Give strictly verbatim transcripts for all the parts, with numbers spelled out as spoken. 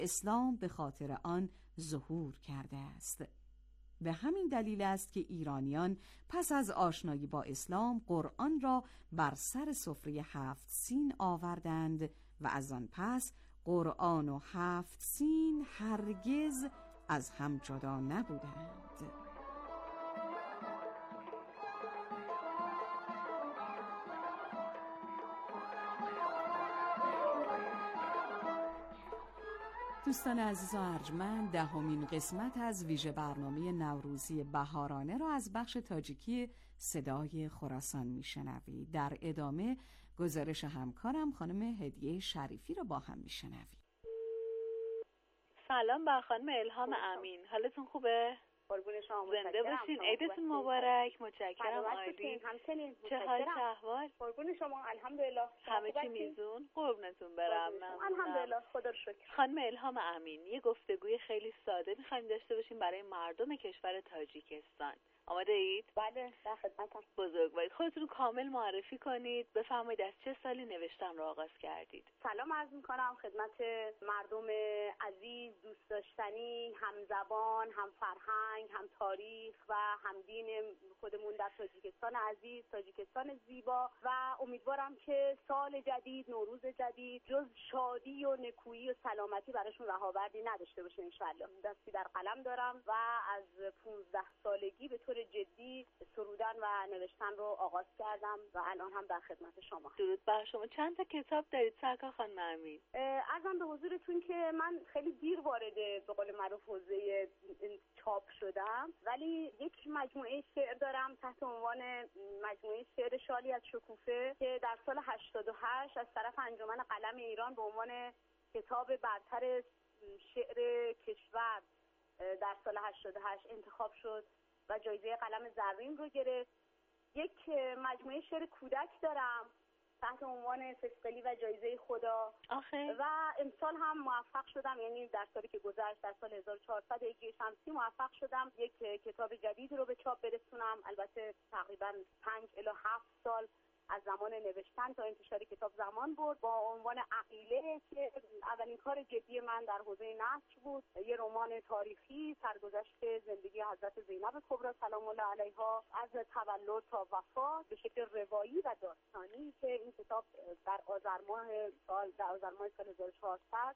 اسلام به خاطر آن ظهور کرده است. به همین دلیل است که ایرانیان پس از آشنایی با اسلام قرآن را بر سر سفره هفت سین آوردند و از آن پس قرآن و هفت سین هرگز از هم جدا نبودند. دوستان عزیز و ارجمند، دهمین قسمت از ویژه برنامه نوروزی بهارانه را از بخش تاجیکی صدای خراسان میشنوید. در ادامه گزارش همکارم خانم هدیه شریفی را با هم میشنوید. سلام بر خانم الهام امین، حالتون خوبه؟ قربون شما، زنده باشین، عیدتون مبارک. متشکرم. عالی. همچنین. چه حال چه احوال؟ قربون شما، الحمدلله. همه چی میزون؟ قربونتون برم. الحمدلله، خدا رو شکر. خانم الهام امین، یه گفتگوی خیلی ساده می‌خوایم داشته باشیم برای مردم کشور تاجیکستان. آماده اید؟ بله، در خدمتم. بزرگوارید. خودتون کامل معرفی کنید. بفرمایید از چه سالی نوشتن را آغاز کردید؟ سلام عرض می‌کنم خدمت مردم عزیز، دوست داشتنی، همزبان، هم فرهنگ، هم تاریخ و هم دین خودمون در تاجیکستان عزیز، تاجیکستان زیبا، و امیدوارم که سال جدید، نوروز جدید جز شادی و نکویی و سلامتی براشون رهاوردی نداشته باشه ان شاءالله. دستی در قلم دارم و از پانزده سالگی به طور جدی سرودن و نوشتن رو آغاز کردم و الان هم در خدمت شما. درود بر شما. چند تا کتاب دارید سرکار خانم امین؟ عرضم به حضورتون که من خیلی دیر وارد به قول معروف حوزه چاپ شدم، ولی یک مجموعه شعر دارم تحت عنوان مجموعه شعر شالی از شکوفه که در سال هشتاد و هشت از طرف انجمن قلم ایران به عنوان کتاب برتر شعر کشور در سال هشتاد و هشت انتخاب شد و جایزه قلم زرین رو گرفت. یک مجموعه شعر کودک دارم تحت عنوان فسقلی و جایزه خدا آخه. و امسال هم موفق شدم، یعنی در سالی که گذشت در سال هزار و چهارصد هجری شمسی موفق شدم یک کتاب جدید رو به چاپ برسونم. البته تقریبا پنج الی هفت سال از زمان نوشتن تا انتشار کتاب زمان برد، با عنوان عقیله که اولین کار جدی من در حوزه نثر بود. یه رمان تاریخی سرگذشت زندگی حضرت زینب کبری سلام الله علیها از تولد تا وفات به شکل روایی و داستانی که این کتاب در آذر ماه سال در آذر ماه سال هزار و چهارصد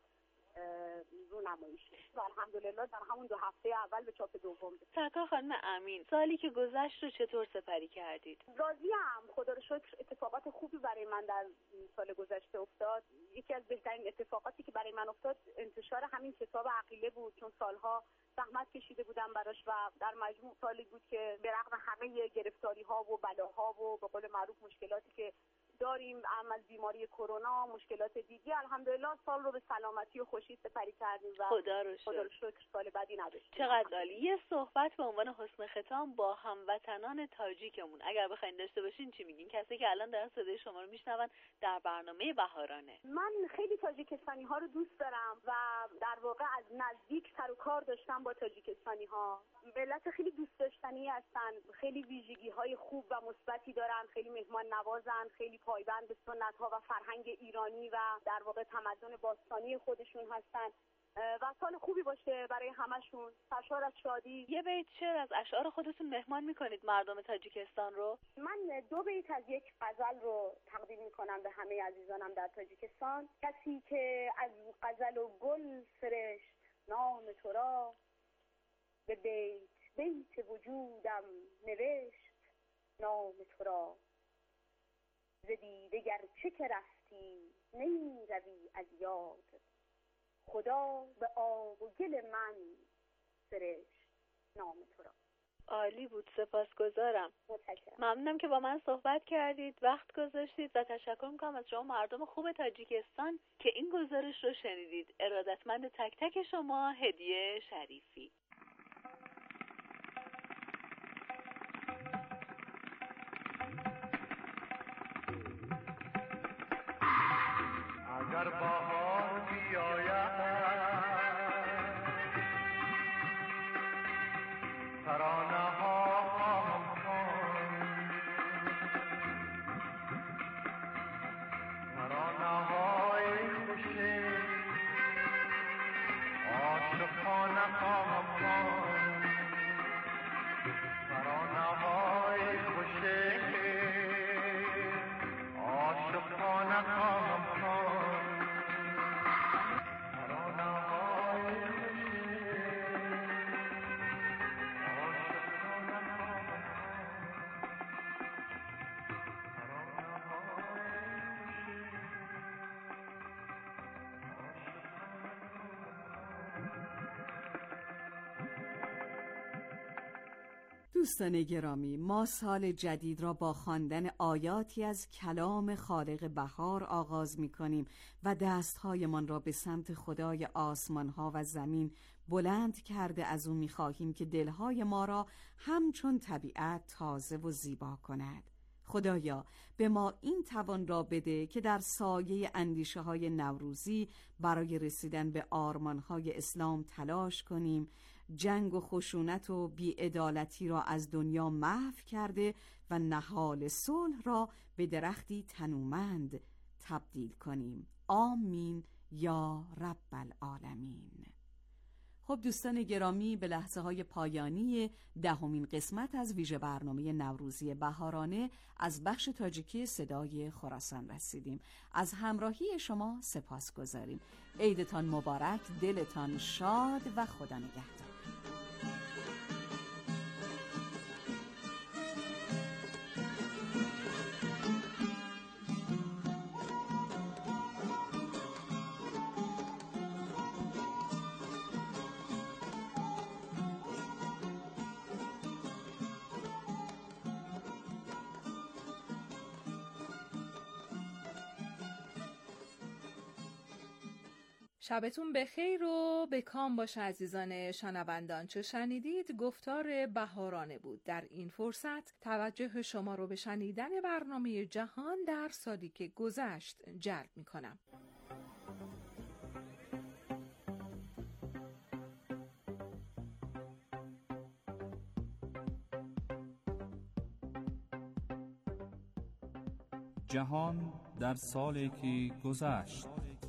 رو نمایش شد و الحمدلله در همون دو هفته اول به چاپ دوم رسید. سرکار خانم امین، سالی که گذشت رو چطور سپری کردید؟ راضیم، خدا رو شکر. اتفاقات خوبی برای من در سال گذشته افتاد. یکی از بهترین اتفاقاتی که برای من افتاد انتشار همین کتاب عقیله بود، چون سالها زحمت کشیده بودم براش و در مجموع سالی بود که به رغم همه گرفتاری ها و بلاها و به قول معروف مشکلاتی که داریم، اما از بیماری کرونا، مشکلات دیگه، الحمدلله سال رو به سلامتی و خوشی سپری کردیم و خدا رو خدا رو شکر سال بعدی نداشتیم. چقدر عالی. یه صحبت به عنوان حسن ختام با هموطنان تاجیکمون اگر بخواید داشته باشین چی میگین؟ کسی که الان دارن صدای شما رو میشنون در برنامه بهارانه. من خیلی تاجیکستانی ها رو دوست دارم و در واقع از نزدیک سر و کار داشتم با تاجیکستانی ها. ملت خیلی دوست داشتنی هستن، خیلی ویژگی های خوب و مثبتی دارن، خیلی مهمان نوازن، خیلی پایبند به سنت ها و فرهنگ ایرانی و در واقع تمدن باستانی خودشون هستن و سال خوبی باشه برای همشون، سرشار از شادی. یه بیت شعر از اشعار خودتون مهمان میکنید مردم تاجیکستان رو؟ من دو بیت از یک غزل رو تقدیم میکنم به همه عزیزانم در تاجیکستان. کسی که از غزل و گل سرشت نام تو را، به بیت بیت وجودم نوشت نام تو را. ز دیده گرچه که رفتی نمی روی از یاد، خدا به آب و گل من سرشت نام تو را. عالی بود، سپاسگزارم. متشکرم. ممنونم که با من صحبت کردید، وقت گذاشتید و تشکر میکنم از شما مردم خوب تاجیکستان که این گزارش رو شنیدید. ارادتمند تک تک شما، هدیه شریفی. اگر بهار بیاید ترانه ها خواهم خواند، ترانه های خوش دوستان گرامی، ما سال جدید را با خواندن آیاتی از کلام خالق بهار آغاز می کنیم و دستهایمان را به سمت خدای آسمانها و زمین بلند کرده از او می خواهیم که دلهای ما را همچون طبیعت تازه و زیبا کند. خدایا به ما این توان را بده که در سایه اندیشه های نوروزی برای رسیدن به آرمان های اسلام تلاش کنیم، جنگ و خشونت و بی‌عدالتی را از دنیا محو کرده و نهال صلح را به درختی تنومند تبدیل کنیم. آمین یا رب العالمین. خب دوستان گرامی، به لحظه های پایانی دهمین قسمت از ویژه برنامه نوروزی بهارانه از بخش تاجیکی صدای خراسان رسیدیم. از همراهی شما سپاس گذاریم. عیدتان مبارک، دلتان شاد و خدا نگهدار. شبتون بخیر و به کام باشه عزیزان شنوندان. چه شنیدید؟ گفتار بهارانه بود. در این فرصت توجه شما رو به شنیدن برنامه جهان در سالی که گذشت جلب می کنم. جهان در سالی که گذشت.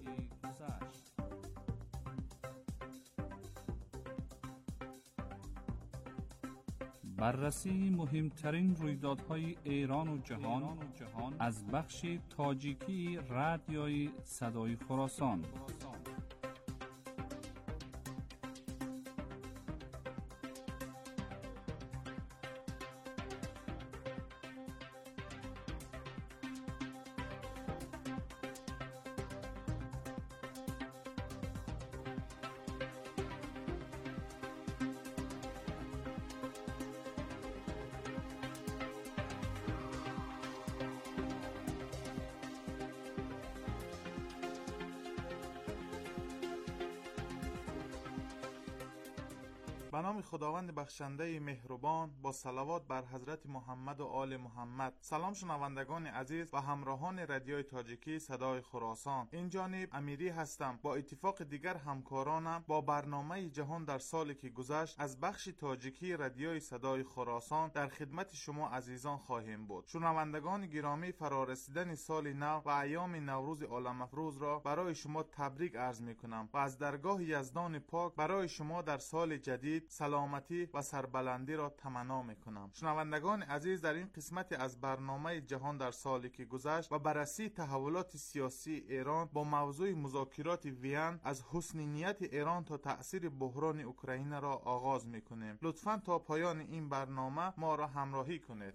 بررسی مهمترین رویدادهای ایران و جهان از بخش تاجیکی رادیوی صدای خراسان. به نام خداوند بخشنده مهربان، با صلوات بر حضرت محمد و آل محمد. سلام شنوندگان عزیز و همراهان رادیوی تاجیکی صدای خراسان. این جانب امیری هستم. با اتفاق دیگر همکارانم با برنامه جهان در سالی که گذشت از بخش تاجیکی رادیوی صدای خراسان در خدمت شما عزیزان خواهیم بود. شنوندگان گرامی، فرارسیدن سال نو و ایام نوروز عالم افروز را برای شما تبریک عرض میکنم و از درگاه یزدان پاک برای شما در سال جدید سلامتی و سربلندی را تمنا میکنم. شنوندگان عزیز، در این قسمت از برنامه جهان در سالی که گذشت و بررسی تحولات سیاسی ایران با موضوع مذاکرات وین از حسن نیت ایران تا تأثیر بحران اوکراین را آغاز میکنیم. لطفاً تا پایان این برنامه ما را همراهی کنید.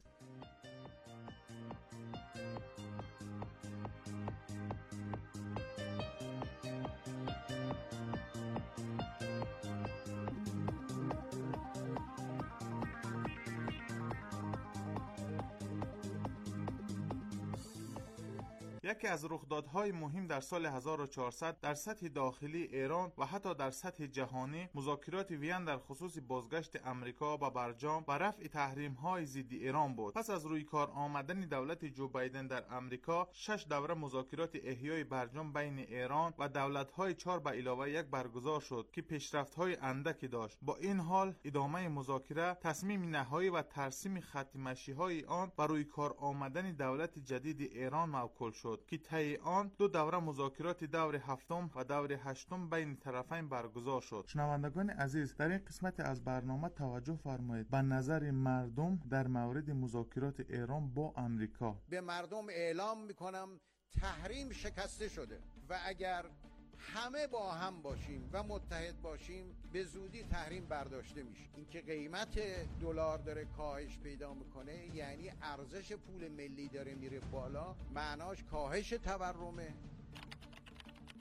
یکی از رخدادهای مهم در سال هزار و چهارصد در سطح داخلی ایران و حتی در سطح جهانی مذاکرات وین در خصوص بازگشت امریکا به برجام و رفع تحریم‌های ضد ایران بود. پس از روی کار آمدن دولت جو بایدن در امریکا، شش دوره مذاکرات احیای برجام بین ایران و دولت‌های چهار به علاوه یک برگزار شد که پیشرفت‌های اندکی داشت. با این حال ادامه مذاکره تصمیم نهایی و ترسیم خط مشی‌های آن بر روی کار آمدن دولت جدید ایران موکول شد که طی آن دو دوره مذاکرات دور هفتم و دور هشتم بین طرفین برگزار شد. شنوندگان عزیز، در این قسمت از برنامه توجه فرمایید به نظر مردم در مورد مذاکرات ایران با امریکا. به مردم اعلام میکنم تحریم شکسته شده و اگر همه با هم باشیم و متحد باشیم به زودی تحریم برداشته میشه. اینکه قیمت دلار داره کاهش پیدا میکنه یعنی ارزش پول ملی داره میره بالا، معناش کاهش تورمه.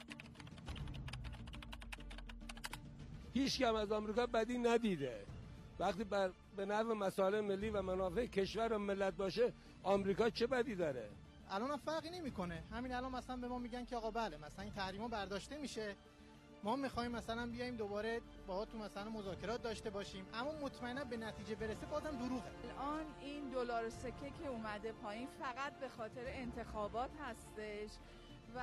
هیچ کم از آمریکا بدی ندیده، وقتی بر به نفع مصالح ملی و منافع کشور و ملت باشه آمریکا چه بدی داره؟ الان فرقی نمیکنه. همین الان مثلا به ما میگن که آقا بله مثلا این تحریما برداشته میشه، ما میخوایم مثلا بیایم دوباره باهاتون مثلا مذاکرات داشته باشیم، اما مطمئنا به نتیجه برسه بازم دروغه. الان این دلار سکه که اومده پایین فقط به خاطر انتخابات هستش و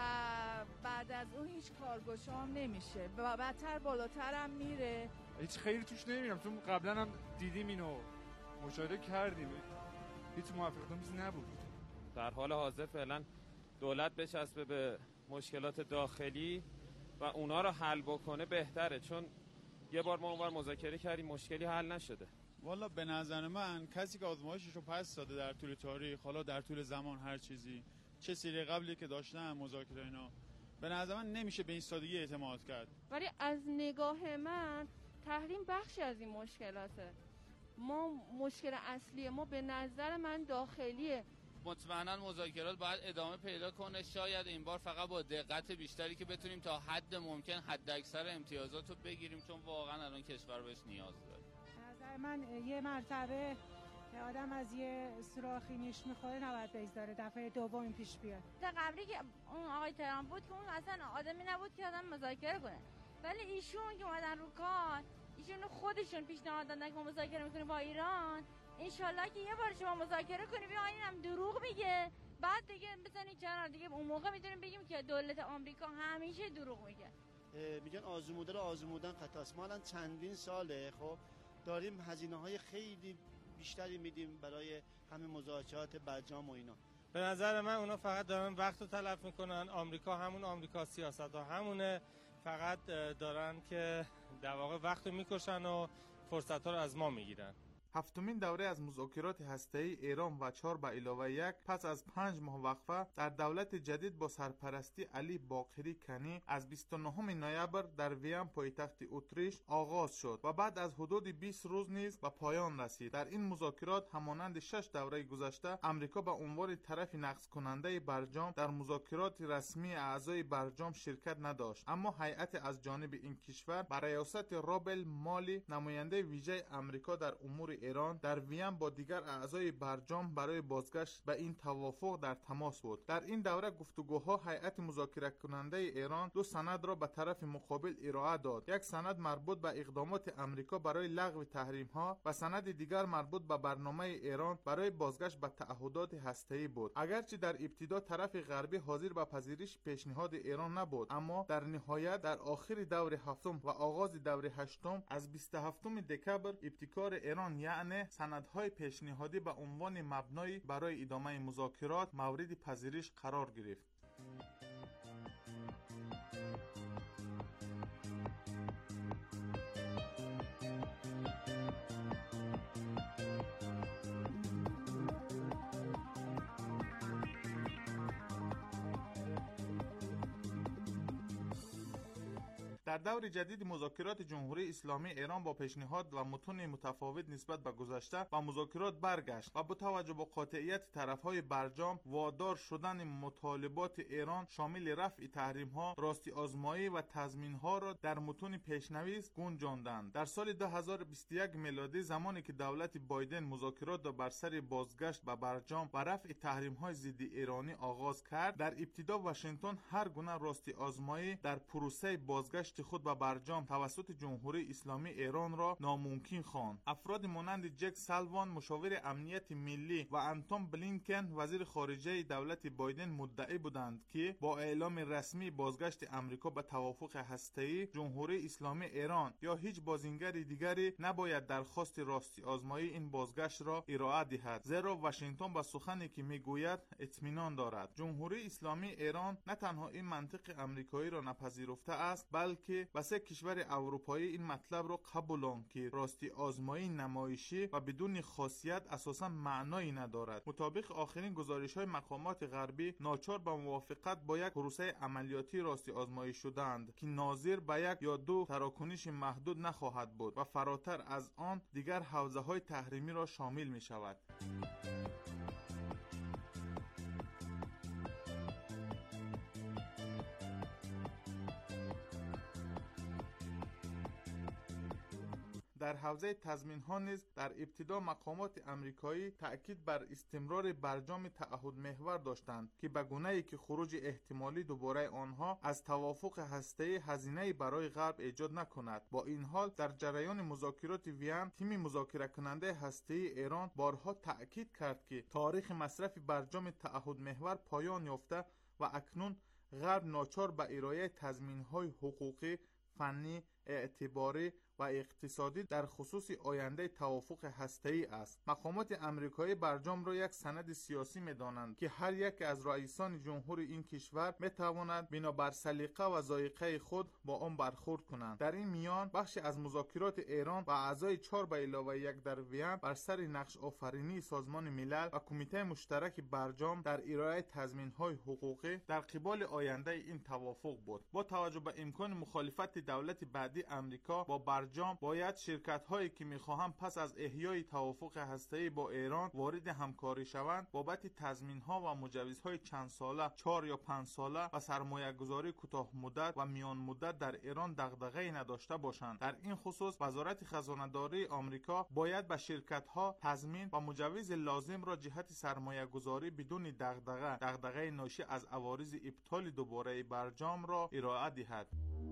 بعد از اون هیچ کارگشا هم نمیشه و بدتر بالاتر هم میره. هیچ خیلی توش نمیبینم، چون قبلا هم دیدیم اینو مشاهده کردیم، هیچ موفقیتی نبود. در حال حاضر فعلا دولت بچسبه به مشکلات داخلی و اونا رو حل بکنه بهتره، چون یه بار ما اونور مذاکره کردیم مشکلی حل نشده. والا به نظر من کسی که آزمایشش رو پس داده در طول تاریخ، حالا در طول زمان هر چیزی، چه سری قبلی که داشتن مذاکره اینا، به نظر من نمیشه به این سادگی اعتماد کرد. ولی از نگاه من تحریم بخشی از این مشکلاته. ما مشکل اصلی ما به نظر من داخلیه. مطمئنا مذاکرات باید ادامه پیدا کنه، شاید این بار فقط با دقت بیشتری که بتونیم تا حد ممکن حد اکثر امتیازات رو بگیریم، چون واقعا الان کشور بهش نیاز داره. نظر من یه مرتبه آدم از یه سوراخی نیش میخوره نباید بگذاره دفعه دوم پیش بیاد. تا قبلی که اون آقای ترامپ بود که اون اصلا آدمی نبود که آدم مذاکره کنه، ولی ایشون که اومدن رو کار، ایشون خودشون پیشنهاد دادن که ما مذاکره میکنیم با ایران، انشالله که یه بار شما مذاکره کنیم بیا اینم دروغ میگه، بعد دیگه بزنید کنار دیگه، اون موقع میتونیم بگیم که دولت آمریکا همیشه دروغ میگه. میگن آزموده رو آزمودن خطاست. ما الان چندین ساله خب داریم هزینه‌های خیلی بیشتری میدیم برای همین مذاکرات برجام و اینا. به نظر من اونا فقط دارن وقت رو تلف میکنن. آمریکا همون آمریکا سیاست ها همونه، فقط دارن که در واقع وقت رو میکشن و فرصت ها رو از ما میگیرن. هفتمین دوره از مذاکرات هسته‌ای ایران و چهار به علاوه یک پس از پنج ماه وقفه در دولت جدید با سرپرستی علی باقری کنی از بیست و نهم نوامبر در وین پایتخت اتریش آغاز شد و بعد از حدود بیست روز نیز به پایان رسید. در این مذاکرات همانند شش دوره گذشته امریکا به عنوان طرف نقض کننده برجام در مذاکرات رسمی اعضای برجام شرکت نداشت، اما هیئت از جانب این کشور بر ریاست رابل مالی نماینده ویژه امریکا در امور ایران در وین با دیگر اعضای برجام برای بازگشت به این توافق در تماس بود. در این دوره گفتگوها هیئت مذاکره کننده ایران دو سند را به طرف مقابل ارائه داد. یک سند مربوط به اقدامات امریکا برای لغو تحریم ها و سند دیگر مربوط به برنامه ایران برای بازگشت به تعهدات هسته‌ای بود. اگرچه در ابتدا طرف غربی حاضر به پذیرش پیشنهاد ایران نبود، اما در نهایت در آخر دور هفتم و آغاز دور هشتم از بیست و هفتم دکبر ابتکار ایران یعنی سندهای پیشنهادی به عنوان مبنای برای ادامه مذاکرات مورد پذیرش قرار گرفت. در دور جدید مذاکرات جمهوری اسلامی ایران با پیشنهاد و متون متفاوت نسبت به گذشته و مذاکرات برگشت و با توجه به قاطعیت طرفهای برجام وادار شدن مطالبات ایران شامل رفع تحریم ها، راستی آزمایی و تضمین ها را در متون پیشنویس گنجاندند. در سال دو هزار و بیست و یک میلادی زمانی که دولت بایدن مذاکرات را بر سر بازگشت به برجام و رفع تحریم های ضد ایرانی آغاز کرد، در ابتدا واشنگتن هر گونه راستی آزمایی در پروسه بازگشت خود به برجام توسط جمهوری اسلامی ایران را ناممکن خواند. افراد مانند جک سالوان مشاور امنیت ملی و انتون بلینکن وزیر خارجه دولت بایدن مدعی بودند که با اعلام رسمی بازگشت امریکا به توافق هسته‌ای، جمهوری اسلامی ایران یا هیچ بازیگر دیگری نباید درخواست راستی آزمایی این بازگشت را ارائه دهد، زیرا واشنگتن با سخنی که میگوید اطمینان دارد. جمهوری اسلامی ایران نه تنها این منطق امریکایی را نپذیرفته است، بلکه و سه کشور اروپایی این مطلب را قبولند که راستی آزمایی نمایشی و بدون خاصیت اساسا معنایی ندارد. مطابق آخرین گزارش‌های مقامات غربی، ناچار به موافقت با یک پروسه عملیاتی راستی آزمایی شدند که ناظر به یک یا دو تراکنش محدود نخواهد بود و فراتر از آن دیگر حوزه‌های تحریمی را شامل می‌شود. در حوزه تضمین ها نیز در ابتدا مقامات امریکایی تأکید بر استمرار برجام تعهد محور داشتند که به گونه‌ای که خروج احتمالی دوباره آنها از توافق هسته‌ای هزینه‌ای برای غرب ایجاد نکند. با این حال در جریان مذاکرات وین تیم مذاکره کننده هسته‌ای ایران بارها تأکید کرد که تاریخ مصرف برجام تعهد محور پایان یافته و اکنون غرب ناچار به ارائه تضمین‌های حقوقی، فنی، اعتباری و اقتصادی در خصوص آینده توافق هسته‌ای است. مقامات امریکایی برجام را یک سند سیاسی می‌دانند که هر یک از رئیسان جمهور این کشور می‌تواند بنابر سلیقه و ذائقه خود با آن برخورد کنند. در این میان بخشی از مذاکرات ایران و اعضای چهار به علاوه یک در وین بر سر نقش آفرینی سازمان ملل و کمیته مشترک برجام در ارائه تضمین‌های حقوقی در قبال آینده این توافق بود. با توجه به امکان مخالفت دولت بعدی امریکا با برجام باید شرکت‌هایی که می‌خواهند پس از احیای توافق هسته‌ای با ایران وارد همکاری شوند بابت تضمین‌ها و مجوزهای چند ساله، چهار یا پنج ساله و سرمایه‌گذاری کوتاه مدت و میان مدت در ایران دغدغه‌ای نداشته باشند. در این خصوص وزارت خزانه‌داری آمریکا باید به شرکت‌ها تضمین و مجوز لازم را جهت سرمایه‌گذاری بدون دغدغه، دغدغه ناشی از عوارض ابطال دوباره برجام را ارائه دهد.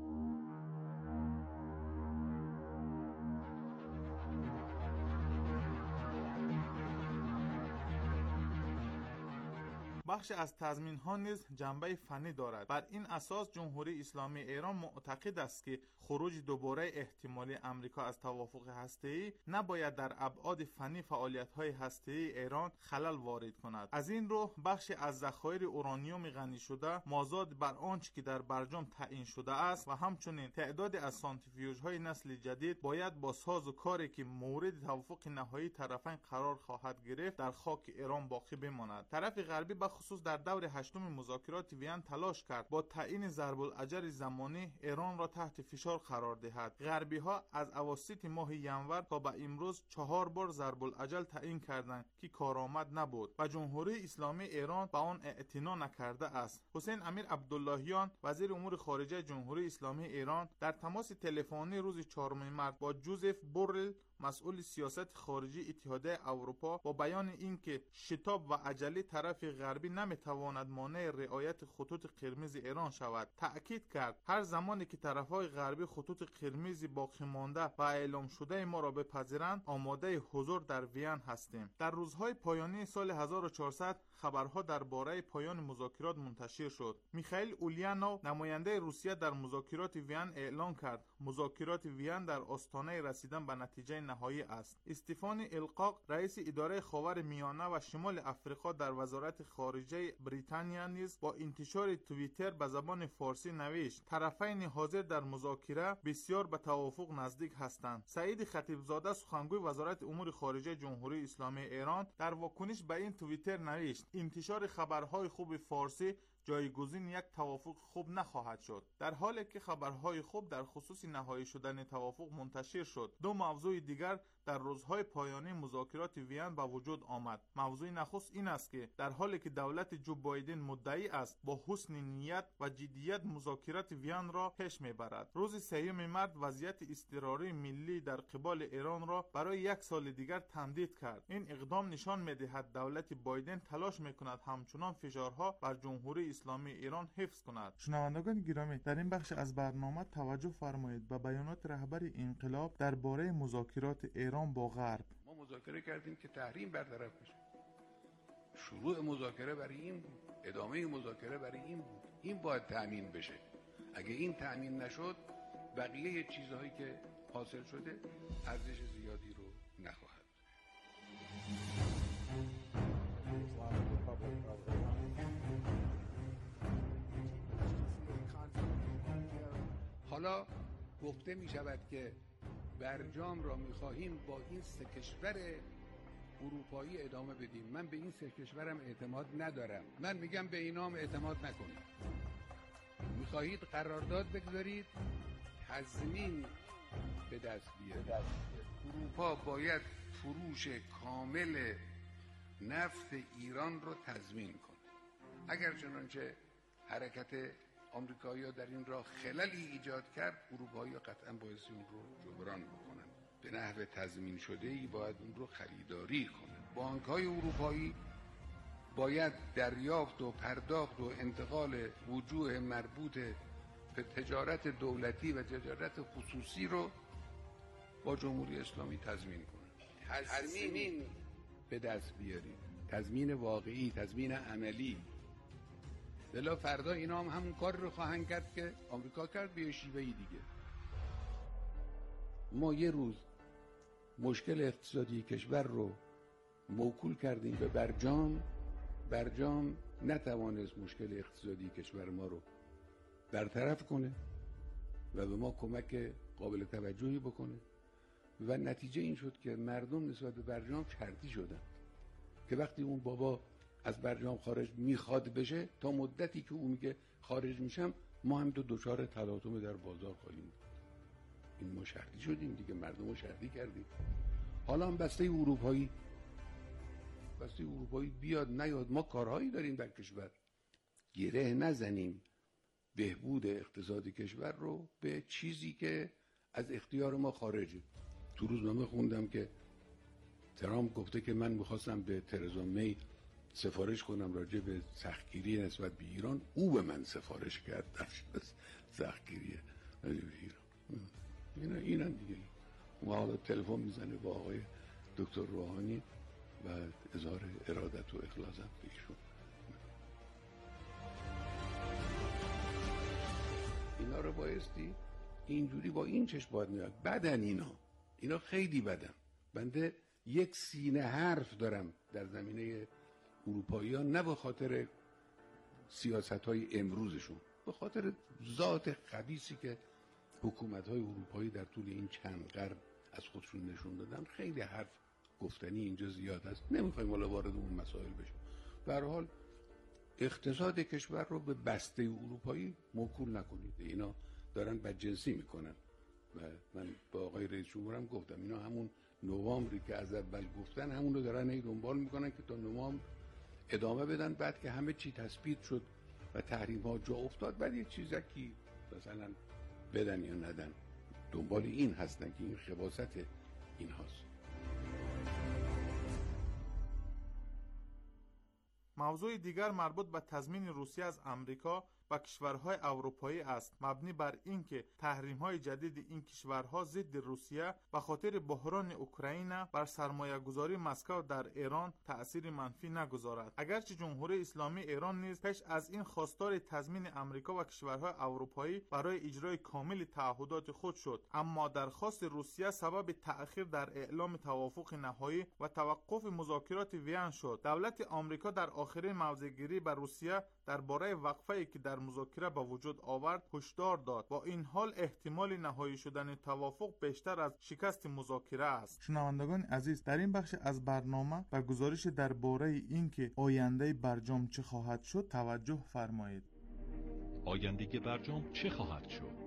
بخش از تضمین ها نیز جنبه فنی دارد. بر این اساس جمهوری اسلامی ایران معتقد است که خروج دوباره احتمالی امریکا از توافق هسته‌ای نباید در ابعاد فنی فعالیت‌های هسته‌ای ایران خلل وارد کند. از این رو بخش از ذخایر اورانیوم غنی شده مازاد بر آنچه که در برجام تعیین شده است و همچنین تعداد از سانتریفیوژهای نسل جدید باید با ساز و کاری که مورد توافق نهایی طرفین قرار خواهد گرفت در خاک ایران باقی بماند. طرف غربی به خصوص در دور هشتم مذاکرات وین تلاش کرد با تعیین ضرب الاجل زمانی ایران را تحت فشار قرار دهد. غربی ها از اواسط ماه ینور تا به امروز چهار بار ضرب الاجل تعیین کردند که کارآمد نبود و جمهوری اسلامی ایران به آن اعتنا نکرده است. حسین امیر عبداللهیان وزیر امور خارجه جمهوری اسلامی ایران در تماس تلفنی روز چهارم مارس با جوزف بورل مسئول سیاست خارجی اتحادیه اروپا با بیان اینکه شتاب و عجله طرف غربی نمیتواند مانع رعایت خطوط قرمز ایران شود تأکید کرد هر زمانی که طرفهای غربی خطوط قرمز باقی مانده و اعلام شده ما را بپذیرند آماده حضور در وین هستیم. در روزهای پایانی سال هزار و چهارصد خبرها درباره پایان مذاکرات منتشر شد. میخائیل اولیانو نماینده روسیه در مذاکرات وین اعلام کرد مذاکرات وین در آستانه رسیدن به نتیجه نهایی است. استفانی القاق رئیس اداره خاور میانه و شمال افریقا در وزارت خارجه بریتانیا نیز با انتشار توییتر به زبان فارسی نوشت طرفین حاضر در مذاکره بسیار به توافق نزدیک هستند. سعید خطیبزاده سخنگوی وزارت امور خارجه جمهوری اسلامی ایران در واکنش به این توییتر نوشت انتشار خبرهای خوب فارسی جایگزین یک توافق خوب نخواهد شد. در حالی که خبرهای خوب در خصوص نهایی شدن توافق منتشر شد دو موضوع دیگر در روزهای پایانی مذاکرات وین به وجود آمد. موضوع نخست این است که در حالی که دولت جو بایدن مدعی است با حسن نیت و جدیت مذاکرات وین را پیش میبرد روز سوم مارس وضعیت اضطراری ملی در قبال ایران را برای یک سال دیگر تمدید کرد. این اقدام نشان میدهد دولت بایدن تلاش میکند همچنان فشارها بر جمهوری اسلامی ایران حفظ کند. شنوندگان گرامی در این بخش از برنامه توجه فرمایید به بیانات رهبر انقلاب درباره مذاکرات ایران با غرب. ما مذاکره کردیم که تحریم برطرف بشه. شروع مذاکره برای این بود، ادامه مذاکره برای این بود. این باید تأمین بشه. اگه این تأمین نشد بقیه چیزهایی که حاصل شده ارزش زیادی رو نخواهد. حالا گفته می شود که برجام را می خواهیم با این سه کشور اروپایی ادامه بدیم. من به این سه کشورم اعتماد ندارم. من میگم به اینام اعتماد نکنید. می خواهید قرارداد بگذارید تضمین به دست بیارید. اروپا باید فروش کامل نفت ایران رو تضمین کنه. اگر چنانچه حرکت آمریکایی‌ها در این راه خللی ایجاد کرد اروپایی‌ها قطعا باعث اون رو جبران بکنن. به نحو تضمین شده ای باید اون رو خریداری کنه. بانک‌های اروپایی باید دریافت و پرداخت و انتقال وجوه مربوط به تجارت دولتی و تجارت خصوصی رو با جمهوری اسلامی تضمین کنه. تضمین به دست بیاریم، تضمین واقعی، تضمین عملی. بلا فردا اینا هم همون کار رو خواهند کرد که آمریکا کرد به شیوهی دیگه. ما یه روز مشکل اقتصادی کشور رو موکول کردیم به برجام، برجام نتوانست مشکل اقتصادی کشور ما رو برطرف کنه و به ما کمک قابل توجهی بکنه و نتیجه این شد که مردم نسبت به برجام شرطی شدن که وقتی اون بابا از برجام خارج میخواد بشه، تا مدتی که اون میگه خارج میشم ما هم دو دچار تلاطم در بازار خواهیم بود. این ما شرطی شدیم دیگه، مردم رو شرطی کردیم. حالا هم بسته اروپایی بسته اروپایی بیاد نیاد، ما کارهایی داریم در کشور، گره نزنیم بهبود اقتصاد کشور رو به چیزی که از اختیار ما خارجه. تو روزنامه خوندم که ترامپ گفته که من میخواستم به ترزا می سفارش کنم راجع به سختگیری نسبت به ایران، او به من سفارش کرد در سختگیری نسبت به ایران. اینا اینا دیگه. ما حالا تلفن میزنه با آقای دکتر روحانی و اظهار ارادت و اخلاصم به ایشون. اینا رو بایستی اینجوری با این چشم باید نگاه. بدن اینا اینا خیلی بدن. بنده یک سینه حرف دارم در زمینه اروپایی ها، نه به خاطر سیاست های امروزشون، به خاطر ذات خبیثی که حکومت های اروپایی در طول این چند قرن از خودشون نشون دادن. خیلی حرف گفتنی اینجا زیاد است، نمیخوایم حالا وارد اون مسائل بشیم. به هر حال اقتصاد کشور رو به بسته اروپایی موکول نکنید، اینا دارن بدجنسی میکنن و من با آقای رئیس جمهورم گفتم اینا همون نوامبری که از اول گفتن همون رو دارن هی دنبال میکنن که تا نوامبر ادامه بدن، بعد که همه چی تثبیت شد و تحریم ها جا افتاد بعد یه چیزکی مثلا بدن یا ندن. دنبال این هستن که این خباثت این هاست. موضوع دیگر مربوط به تضمین روسیه از امریکا و کشورهای اروپایی است، مبنی بر اینکه تحریم‌های جدید این کشورها ضد روسیه به خاطر بحران اوکراین بر سرمایه‌گذاری مسکو در ایران تأثیر منفی نگذارد. اگرچه جمهوری اسلامی ایران نیز پیش از این خواستار تضمین امریکا و کشورهای اروپایی برای اجرای کامل تعهدات خود شد، اما درخواست روسیه سبب تأخیر در اعلام توافق نهایی و توقف مذاکرات وین شد. دولت آمریکا در آخرین موضع‌گیری به روسیه درباره وقفه‌ای که در مذاکره به وجود آورد هشدار داد. با این حال احتمال نهایی شدن توافق بیشتر از شکست مذاکره است. شنوندگان عزیز، در این بخش از برنامه و گزارش درباره اینکه آینده برجام چه خواهد شد توجه فرمایید. آینده برجام چه خواهد شد؟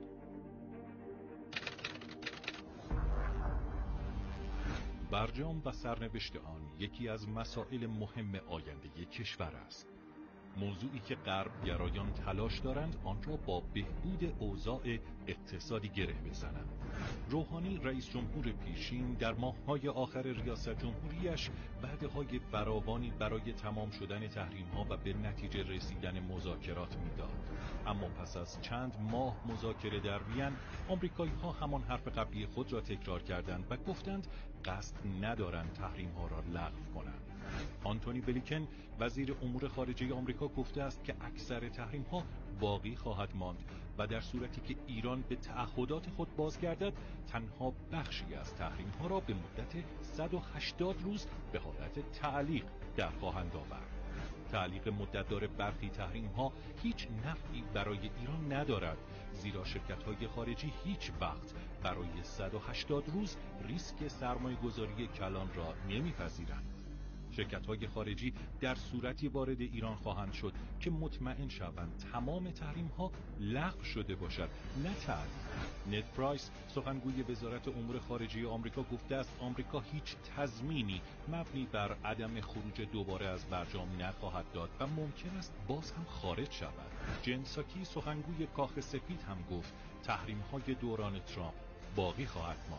برجام و سرنوشت آن یکی از مسائل مهم آینده کشور است. موضوعی که غرب گرایان تلاش دارند آن را با بهبود اوضاع اقتصادی گره بزنند. روحانی رئیس جمهور پیشین در ماه‌های آخر ریاست جمهوریش وعده‌های فراوانی برای تمام شدن تحریم‌ها و به نتیجه رسیدن مذاکرات میداد. اما پس از چند ماه مذاکره در وین، آمریکایی‌ها همان حرف قبلی خود را تکرار کردند و گفتند قصد ندارند تحریم‌ها را لغو کنند. آنتونی بلینکن وزیر امور خارجه آمریکا گفته است که اکثر تحریم‌ها باقی خواهد ماند و در صورتی که ایران به تعهدات خود بازگردد تنها بخشی از تحریم‌ها را به مدت صد و هشتاد روز به حالت تعلیق در خواهند آورد. تعلیق مدتدار برخی تحریم‌ها هیچ نفعی برای ایران ندارد، زیرا شرکت‌های خارجی هیچ وقت برای صد و هشتاد روز ریسک سرمایه‌گذاری کلان را نمی‌پذیرند. شرکت‌های خارجی در صورتی وارد ایران خواهند شد که مطمئن شوند تمام تحریم‌ها لغو شده باشد، نه تعلیق. نت پرایس سخنگوی وزارت امور خارجه آمریکا گفته است آمریکا هیچ تضمینی مبنی بر عدم خروج دوباره از برجام نخواهد داد و ممکن است باز هم خارج شود. جن ساکی سخنگوی کاخ سفید هم گفت تحریم‌های دوران ترامپ باقی خواهد ماند.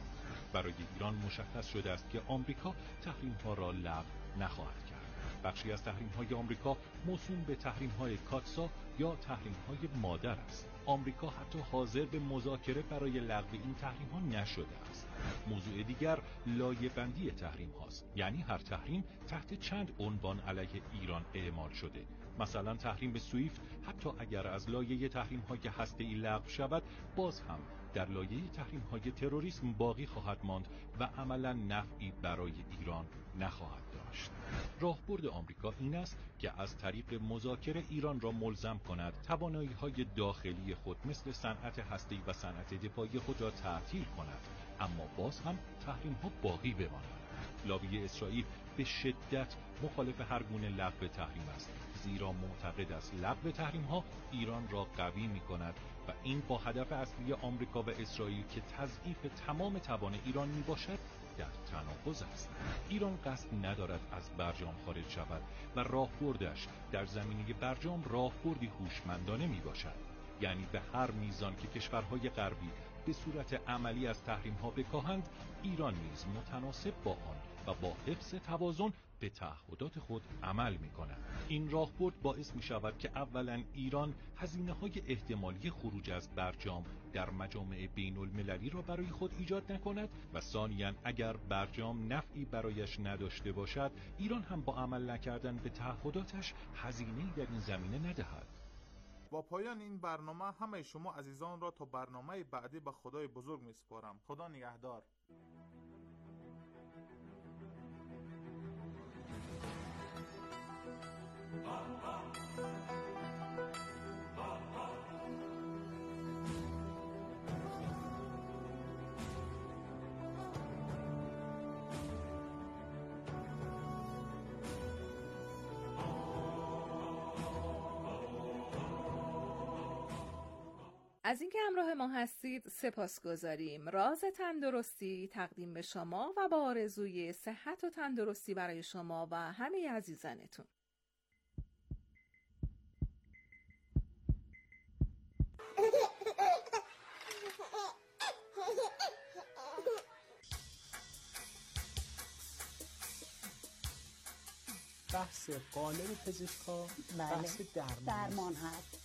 برای ایران مشخص شده است که آمریکا تحریم‌ها را لغو نخواهد کرد. بخشی از تحریم‌های آمریکا موسوم به تحریم‌های کاتسا یا تحریم‌های مادر است. آمریکا حتی حاضر به مذاکره برای لغو این تحریم‌ها نشده است. موضوع دیگر لایه‌بندی تحریم هاست، یعنی هر تحریم تحت چند عنوان علیه ایران اعمال شده. مثلا تحریم سویفت حتی اگر از لایه تحریم‌های هسته‌ای لغو شود، باز هم در لایه تحریم‌های تروریسم باقی خواهد ماند و عملاً نفعی برای ایران نخواهد داشت. راهبرد آمریکا این است که از طریق مذاکره ایران را ملزم کند توانایی‌های داخلی خود مثل صنعت هسته‌ای و صنعت دفاعی خود را تعطیل کند، اما باز هم تحریم‌ها باقی بماند. لابی اسرائیل به شدت مخالف هر گونه لغو تحریم است، زیرا معتقد است لغو تحریم‌ها ایران را قوی می‌کند و این با هدف اصلی آمریکا و اسرائیل که تضعیف تمام توان ایران میباشد در تناقض است. ایران قصد ندارد از برجام خارج شود و راهبردش در زمینه برجام راهبردی هوشمندانه میباشد، یعنی به هر میزان که کشورهای غربی به صورت عملی از تحریم‌ها بکاهند، ایران نیز متناسب با آن و با حفظ توازن به تعهدات خود عمل می‌کند. این راهبرد باعث می‌شود که اولاً ایران هزینه‌های احتمالی خروج از برجام در مجامع بین‌المللی را برای خود ایجاد نکند و ثانیاً اگر برجام نفعی برایش نداشته باشد، ایران هم با عمل نکردن به تعهداتش هزینه‌ای در این زمینه ندهد. با پایان این برنامه همه شما عزیزان را تا برنامه بعدی به خدای بزرگ می‌سپارم. خدا نگهدار. از اینکه همراه ما هستید سپاسگزاریم. راز تندرستی تقدیم به شما و با آرزوی صحت و تندرستی برای شما و همه عزیزانتون. بحث قالب پزشکا بحث درمان, درمان هست.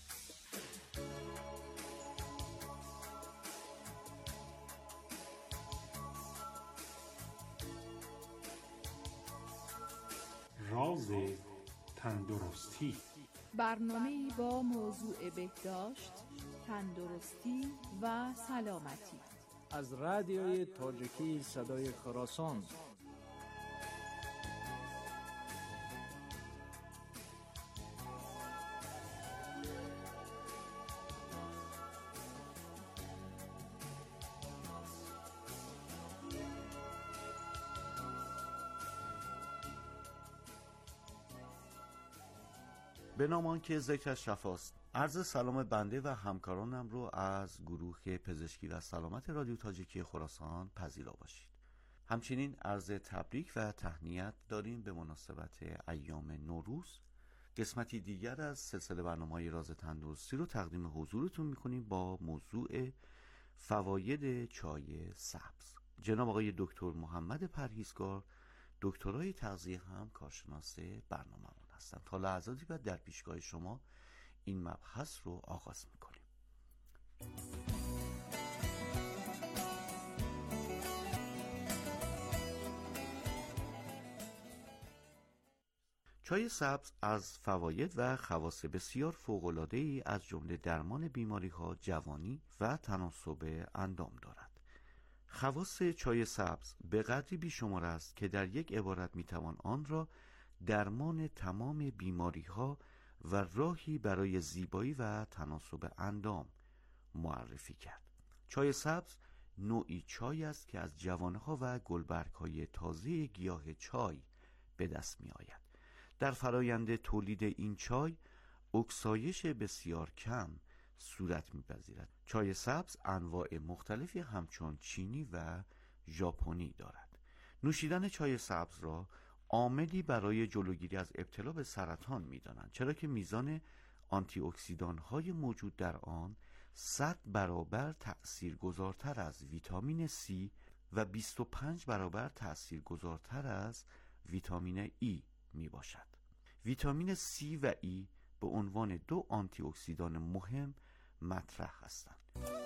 راز تندرستی، برنامه‌ای با موضوع بهداشت، تندرستی و سلامتی از رادیوی تاجیکی صدای خراسان. به نام آنکه ذکر شفاست. عرض سلام بنده و همکارانم رو از گروه پزشکی و سلامت رادیو تاجیکی خراسان پذیرا باشید. همچنین عرض تبریک و تهنیت داریم به مناسبت ایام نوروز. قسمتی دیگر از سلسله برنامه‌های راز تندرستی رو تقدیم حضورتون می‌کنیم با موضوع فواید چای سبز. جناب آقای دکتر محمد پرهیزگار، دکترای تغذیه هم کارشناس برنامه‌مون هستند. تا لحظاتی بعد در پیشگاه شما این مبحث رو آغاز می‌کنیم. چای سبز از فواید و خواص بسیار فوق‌العاده‌ای از جمله درمان بیماری‌ها جوانی و تناسب اندام دارد. خواص چای سبز به قدری بیشمار است که در یک عبارت میتوان آن را درمان تمام بیماری‌ها و راهی برای زیبایی و تناسب اندام معرفی کرد. چای سبز نوعی چای است که از جوانه‌ها و گلبرگ‌های تازه گیاه چای به دست می‌آید. در فرایند تولید این چای اکسایش بسیار کم صورت می‌پذیرد. چای سبز انواع مختلفی همچون چینی و ژاپنی دارد. نوشیدن چای سبز را عاملی برای جلوگیری از ابتلا به سرطان می‌دانند، چرا که میزان آنتی اکسیدان‌های موجود در آن صد برابر تأثیرگذارتر از ویتامین C و بیست و پنج برابر تأثیرگذارتر از ویتامین ای می باشد. ویتامین سی و ای به عنوان دو آنتی اکسیدان مهم مطرح هستند.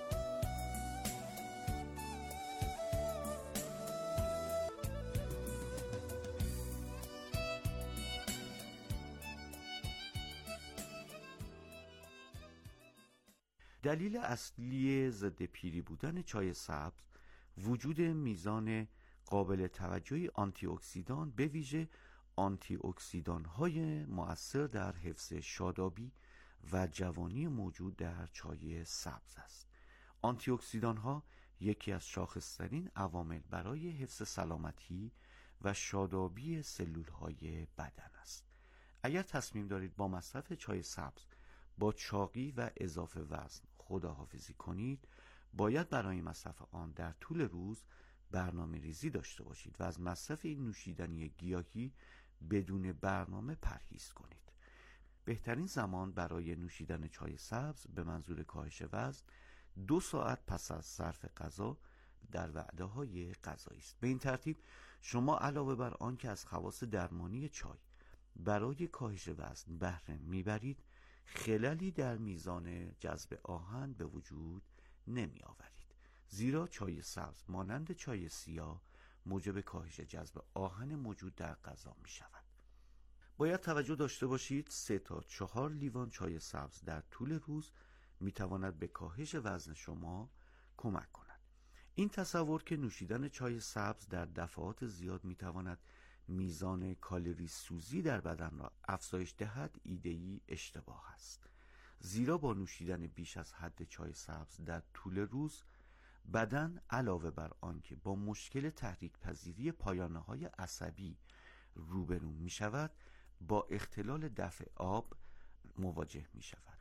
دلیل اصلی ضد پیری بودن چای سبز وجود میزان قابل توجهی آنتی اکسیدان، به ویژه آنتی اکسیدان های مؤثر در حفظ شادابی و جوانی موجود در چای سبز است. آنتی اکسیدان ها یکی از شاخصترین عوامل برای حفظ سلامتی و شادابی سلول های بدن است. اگر تصمیم دارید با مصرف چای سبز با چاقی و اضافه وزن خداحافظی کنید، باید برای مصرف آن در طول روز برنامه ریزی داشته باشید و از مصرف این نوشیدنی گیاهی بدون برنامه پرهیز کنید. بهترین زمان برای نوشیدن چای سبز به منظور کاهش وزن دو ساعت پس از صرف غذا در وعده های غذایی است. به این ترتیب شما علاوه بر آن که از خواص درمانی چای برای کاهش وزن بهره میبرید، خللی در میزان جذب آهن به وجود نمی آورید، زیرا چای سبز مانند چای سیاه موجب کاهش جذب آهن موجود در غذا می شود. باید توجه داشته باشید سه تا چهار لیوان چای سبز در طول روز می تواند به کاهش وزن شما کمک کند. این تصور که نوشیدن چای سبز در دفعات زیاد می تواند میزان کالری سوزی در بدن را افزایش دهد ایده‌ای اشتباه است، زیرا با نوشیدن بیش از حد چای سبز در طول روز بدن علاوه بر آنکه با مشکل تحریک پذیری پایانه های عصبی روبرو می شود، با اختلال دفع آب مواجه می شود.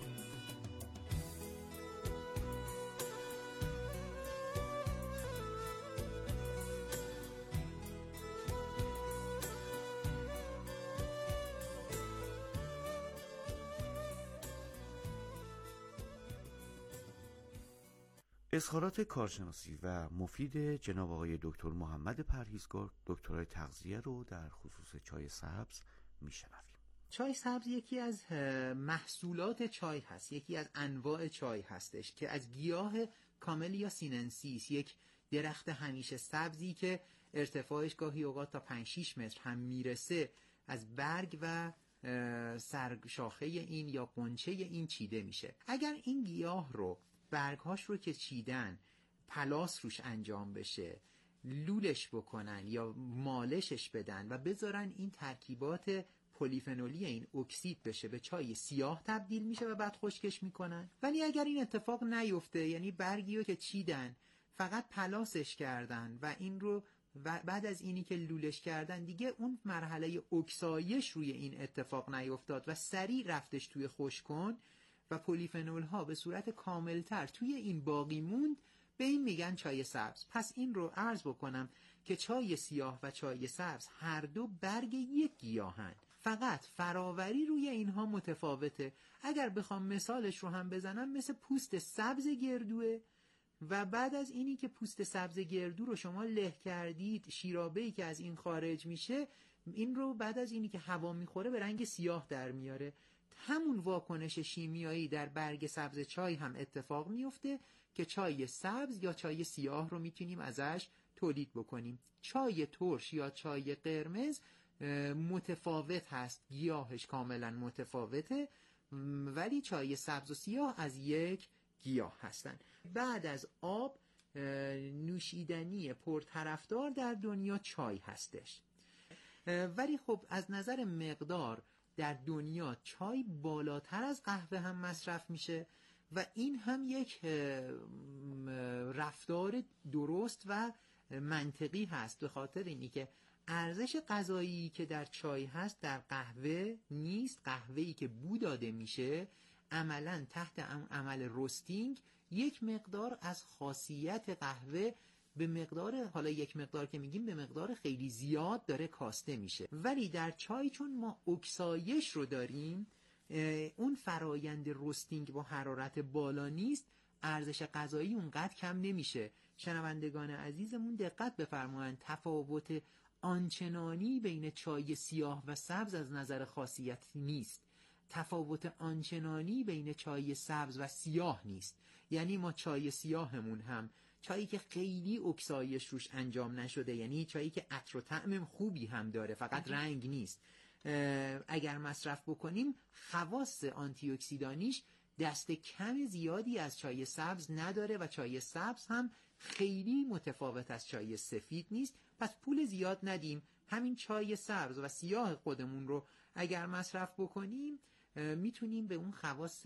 اظهارات کارشناسی و مفید جناب آقای دکتر محمد پرهیزگار، دکترای تغذیه رو در خصوص چای سبز میشنویم. چای سبز یکی از محصولات چای هست، یکی از انواع چای هستش که از گیاه کاملیا سیننسیس، یک درخت همیشه سبزی که ارتفاعش گاهی اوقات تا پنج شش متر هم میرسه، از برگ و سرشاخه این یا قنچه این چیده میشه. اگر این گیاه رو برگهاش رو که چیدن پلاس روش انجام بشه، لولش بکنن یا مالشش بدن و بذارن این ترکیبات پلیفنولی این اکسید بشه، به چای سیاه تبدیل میشه و بعد خشکش میکنن. ولی اگر این اتفاق نیفته، یعنی برگی رو که چیدن فقط پلاسش کردن و این رو و بعد از اینی که لولش کردن دیگه اون مرحله اکسایش روی این اتفاق نیفتاد و سریع رفتش توی خشککن و پلیفنول ها به صورت کاملتر توی این باقی موند، به این میگن چای سبز. پس این رو عرض بکنم که چای سیاه و چای سبز هر دو برگ یک گیاهن، فقط فراوری روی اینها متفاوته. اگر بخوام مثالش رو هم بزنم، مثل پوست سبز گردوه و بعد از اینی که پوست سبز گردو رو شما له کردید، شیرابه‌ای که از این خارج میشه، این رو بعد از اینی که هوا میخوره به رنگ سیاه در میاره. همون واکنش شیمیایی در برگ سبز چای هم اتفاق میفته که چای سبز یا چای سیاه رو میتونیم ازش تولید بکنیم. چای ترش یا چای قرمز متفاوت هست، گیاهش کاملا متفاوته، ولی چای سبز و سیاه از یک گیاه هستن. بعد از آب نوشیدنی پرطرفدار در دنیا چای هستش، ولی خب از نظر مقدار در دنیا چای بالاتر از قهوه هم مصرف میشه و این هم یک رفتار درست و منطقی هست، به خاطر اینی که ارزش غذایی که در چای هست در قهوه نیست. قهوه‌ای که بو داده میشه عملاً تحت عمل روستینگ یک مقدار از خاصیت قهوه به مقدار، حالا یک مقدار که میگیم به مقدار خیلی زیاد داره کاسته میشه. ولی در چای چون ما اکسایش رو داریم، اون فرایند روستینگ با حرارت بالا نیست، ارزش غذایی اونقدر کم نمیشه. شنوندگان عزیزمون دقت بفرمایند تفاوت آنچنانی بین چای سیاه و سبز از نظر خاصیت نیست. تفاوت آنچنانی بین چای سبز و سیاه نیست. یعنی ما چای سیاهمون هم چایی که خیلی اکسایش روش انجام نشده، یعنی چایی که عطر و طعم خوبی هم داره فقط رنگ نیست، اگر مصرف بکنیم خواص آنتی اکسیدانیش دست کم زیادی از چای سبز نداره و چای سبز هم خیلی متفاوت از چای سفید نیست. پس پول زیاد ندیم، همین چای سبز و سیاه خودمون رو اگر مصرف بکنیم میتونیم به اون خواص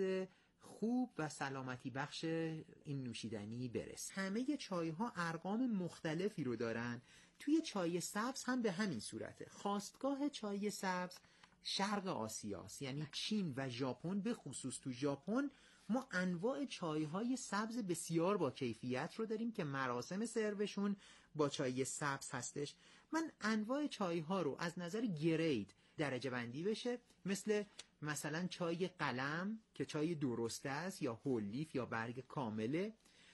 خوب و سلامتی بخش این نوشیدنی برسیم. همه چای ها ارقام مختلفی رو دارن. توی چای سبز هم به همین صورته. خاستگاه چای سبز شرق آسیاست، یعنی چین و ژاپن. به خصوص تو ژاپن ما انواع چای‌های سبز بسیار با کیفیت رو داریم که مراسم سروشون با چای سبز هستش. من انواع چای‌ها رو از نظر گرید درجه بندی بشه، مثل مثلا چای قلم که چای درسته است یا هول لیف یا برگ کامله،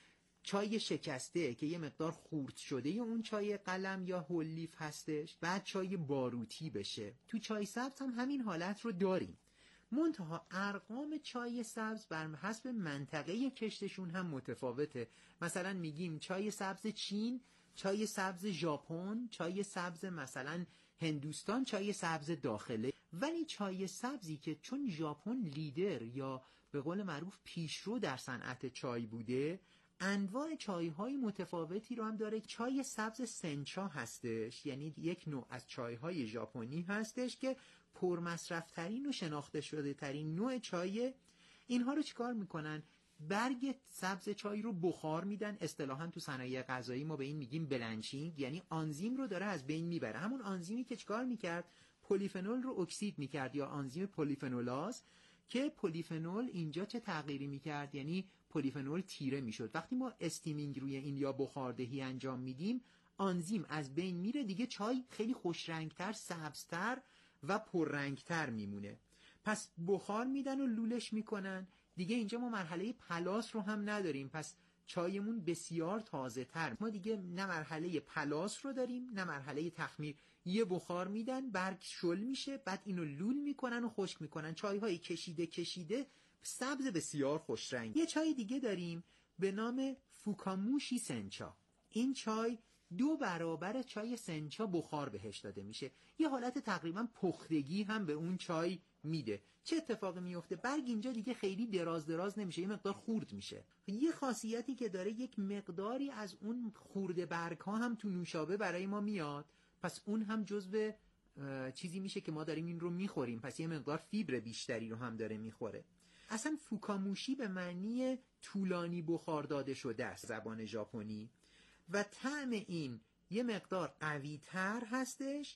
چای شکسته که یه مقدار خورد شده اون چای قلم یا هول لیف هستش، بعد چای باروتی بشه. تو چای سبز هم همین حالت رو داریم، منتها ارقام چای سبز بر حسب منطقه کشتشون هم متفاوته. مثلا میگیم چای سبز چین، چای سبز ژاپن، چای سبز مثلا هندوستان، چای سبز داخله. ولی چای سبزی که چون ژاپن لیدر یا به قول معروف پیشرو در صنعت چای بوده، انواع چای‌های متفاوتی رو هم داره. چای سبز سنچا هستش، یعنی یک نوع از چای‌های ژاپنی هستش که پرمصرف‌ترین و شناخته شده ترین نوع چای. اینها رو چیکار میکنن؟ برگ سبز چای رو بخار میدن. اصطلاحاً تو صنایع غذایی ما به این میگیم بلنچینگ، یعنی آنزیم رو داره از بین میبره. همون آنزیمی که چیکار میکرد؟ پلیفنول رو اکسید میکرد، یا آنزیم پلیفنولاز، که پلیفنول اینجا چه تغییری میکرد؟ یعنی پلیفنول تیره میشد. وقتی ما استیمینگ روی این یا بخاردهی انجام میدیم، آنزیم از بین میره، دیگه چای خیلی خوش رنگتر، سبزتر و پررنگتر میمونه. پس بخار میدن و لولش میکنن. دیگه اینجا ما مرحله پلاس رو هم نداریم، پس چایمون بسیار تازه تر. ما دیگه نه مرحله پلاس رو داریم نه مرحله تخمیر. یه بخار میدن، برگ شل میشه، بعد اینو لول میکنن و خشک میکنن. چای‌های کشیده کشیده سبز بسیار خوش رنگ. یه چای دیگه داریم به نام فوکاموشی سنچا. این چای دو برابر چای سنچا بخار بهش داده میشه. یه حالت تقریبا پختگی هم به اون چای میده. چه اتفاقی میفته؟ برگ اینجا دیگه خیلی دراز دراز نمیشه، یه مقدار خورد میشه. یه خاصیتی که داره، یک مقداری از اون خورده برگ ها هم تو نوشابه برای ما میاد، پس اون هم جزو چیزی میشه که ما داریم این رو میخوریم، پس یه مقدار فیبر بیشتری رو هم داره میخوره. اصلا فوکاموشی به معنی طولانی بخار داده شده است زبان ژاپنی، و طعم این یه مقدار قوی تر هستش،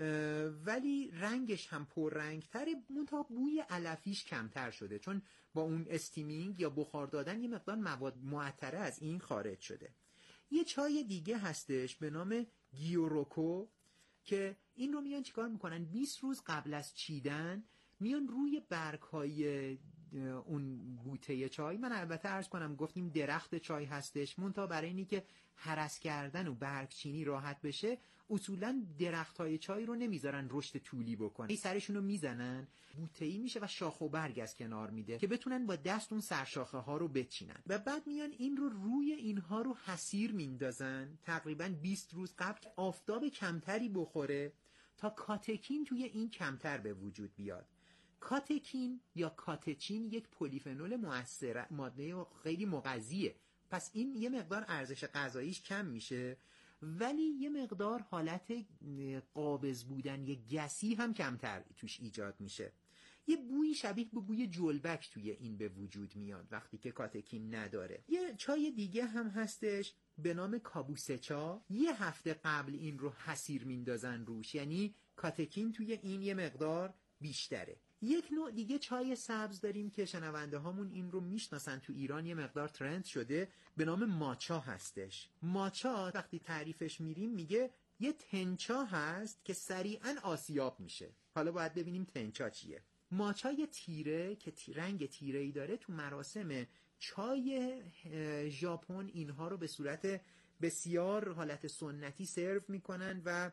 ولی رنگش هم پررنگتره، منتها بوی علفیش کمتر شده، چون با اون استیمینگ یا بخار دادن یه مقدار مواد معطره از این خارج شده. یه چای دیگه هستش به نام گیوروکو که این رو میان چیکار میکنن؟ بیست روز قبل از چیدن میان روی برگ‌های اون بوته چای، من البته عرض کنم گفتیم درخت چای هستش، منتها برای اینی که هرس کردن و برگ چینی راحت بشه، اصولا درخت‌های چای رو نمیذارن رشد طولی بکنن، این سرشون رو میزنن، بوته‌ای میشه و شاخ و برگ از کنار میده که بتونن با دست اون سرشاخه ها رو بچینن، و بعد میان این رو روی اینها رو حسیر میندازن تقریبا بیست روز قبل، آفتاب کمتری بخوره تا کاتکین توی این کمتر به وجود بیاد. کاتکین یا کاتچین یک پلیفنول مؤثر، ماده خیلی مغذیه، پس این یه مقدار ارزش غذاییش کم میشه، ولی یه مقدار حالت قابض بودن، یه گسی هم کمتر توش ایجاد میشه. یه بویی شبیه به بوی جلبک توی این به وجود میاد وقتی که کاتکین نداره. یه چای دیگه هم هستش به نام کابوسچا، یه هفته قبل این رو حسیر میندازن روش، یعنی کاتکین توی این یه مقدار بیشتره. یک نوع دیگه چای سبز داریم که شنونده هامون این رو میشناسن، تو ایران یه مقدار ترند شده، به نام ماچا هستش. ماچا وقتی تعریفش میریم میگه یه تنچا هست که سریعا آسیاب میشه. حالا باید ببینیم تنچا چیه. ماچا یه تیره که تی رنگ تیره‌ای داره، تو مراسم چای ژاپن اینها رو به صورت بسیار حالت سنتی سرو میکنن و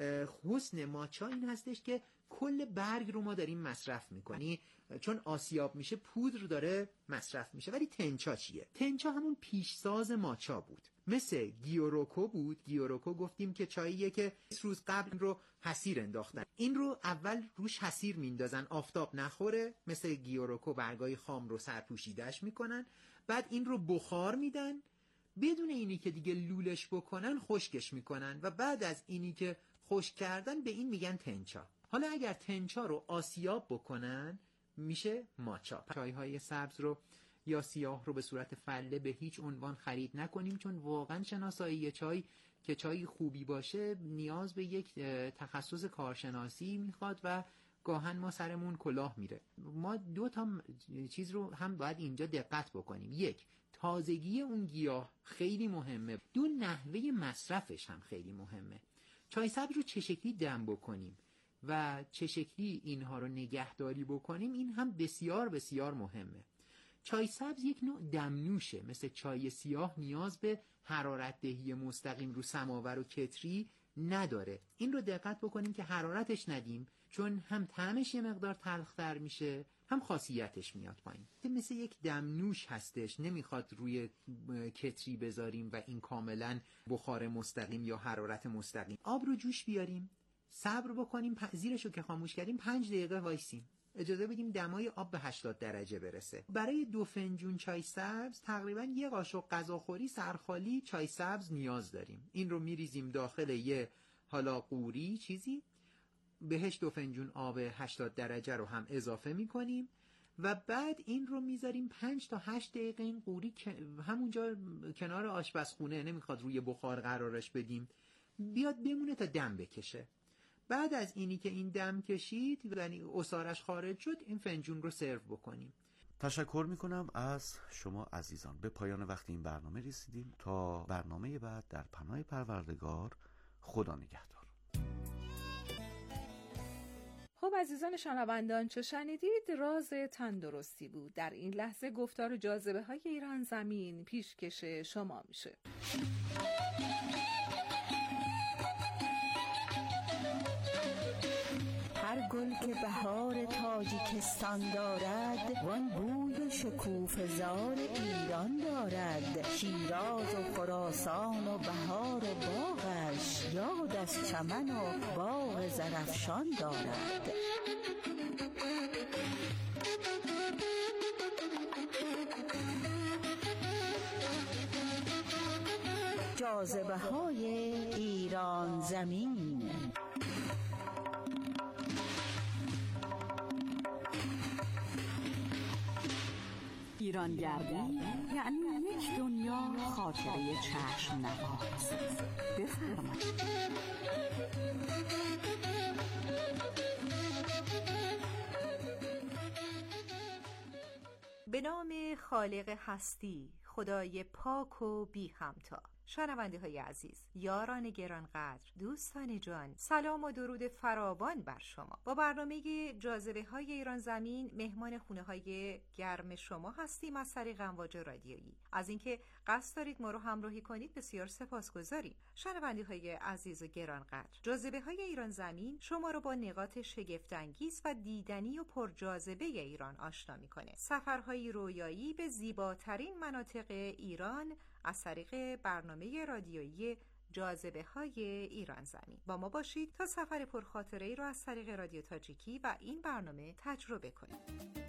حسن ماچا این هستش که کل برگ رو ما داریم مصرف میکنی، چون آسیاب میشه پودر داره مصرف میشه. ولی تنچا چیه؟ تنچا همون پیشساز ماچا بود، مثل گیوروکو بود. گیوروکو گفتیم که چاییه که روز قبل رو حسیر انداختن، این رو اول روش حسیر میندازن آفتاب نخوره، مثل گیوروکو برگای خام رو سرپوشیدش میکنن، بعد این رو بخار میدن، بدون اینی که دیگه لولش بکنن خشکش میکنن و بعد از اینی که خشک کردن به این میگن تنچا. حالا اگر تنچا رو آسیاب بکنن میشه ماچا. چایهای سبز رو یا سیاه رو به صورت فله به هیچ عنوان خرید نکنیم، چون واقعا شناسایی چای که چای خوبی باشه نیاز به یک تخصص کارشناسی میخواد و گاهن ما سرمون کلاه میره. ما دو تا چیز رو هم باید اینجا دقت بکنیم. یک، تازگی اون گیاه خیلی مهمه. دو، نحوه مصرفش هم خیلی مهمه. چای سبز رو چه شکلی دم بکنیم و چه شکلی اینها رو نگهداری بکنیم این هم بسیار بسیار مهمه. چای سبز یک نوع دمنوشه، مثل چای سیاه نیاز به حرارت دهی مستقیم رو سماور و کتری نداره. این رو دقت بکنیم که حرارتش ندیم، چون هم طعمش یه مقدار تلختر میشه هم خاصیتش میاد پایین. مثل یک دمنوش هستش، نمیخواد روی کتری بذاریم و این کاملا بخار مستقیم یا حرارت مستقیم. آب رو جوش بیاریم، صبر بکنیم، زیرش رو که خاموش کردیم پنج دقیقه وایسیم، اجازه بدیم دمای آب به هشتاد درجه برسه. برای دو فنجون چای سبز تقریبا یه قاشق غذاخوری سرخالی چای سبز نیاز داریم. این رو میریزیم داخل یه حالا قوری چیزی، بهش دو فنجون آب هشتاد درجه رو هم اضافه میکنیم و بعد این رو میذاریم پنج تا هشت دقیقه این قوری همونجا کنار آشپزخونه، نمیخواد روی بخار قرارش بدیم، بیاد بمونه تا دم بکشه. بعد از اینی که این دم کشید یعنی عصارش خارج شد، این فنجون رو سرو بکنیم. تشکر میکنم از شما عزیزان. به پایان وقت این برنامه رسیدیم. تا برنامه بعد در پناه پروردگار، خدا نگهدار. خب عزیزان شنوندان، چه شنیدید؟ راز تندرستی بود. در این لحظه گفتار جاذبه های ایران زمین پیشکش شما میشه. هر گل که بهار تاجیکستان دارد، وان بوی شکوفه‌زار ایران دارد. شیراز و خراسان و بهار و باغش، یاد از چمن و باغ زرافشان دارد. جاذبه های ایران زمین. ایرانگردی یعنی یک دنیا خاطره چشم نواز. بفرمایید. به نام خالق هستی، خدای پاک و بی همتا. شنونده های عزیز، یاران گرانقدر، دوستان جان، سلام و درود فراوان بر شما. با برنامه جاذبه های ایران زمین مهمان خونه های گرم شما هستیم از طریق امواج رادیویی. از اینکه قصد دارید ما رو همراهی کنید بسیار سپاسگزاریم. شنونده های عزیز و گرانقدر، جاذبه های ایران زمین شما رو با نقاط شگفت انگیز و دیدنی و پرجاذبه ایران آشنا میکنه. سفرهای رویایی به زیباترین مناطق ایران از طریق برنامه رادیویی جاذبه های ایران زمین. با ما باشید تا سفر پرخاطره ای رو از طریق رادیو تاجیکی و این برنامه تجربه کنید.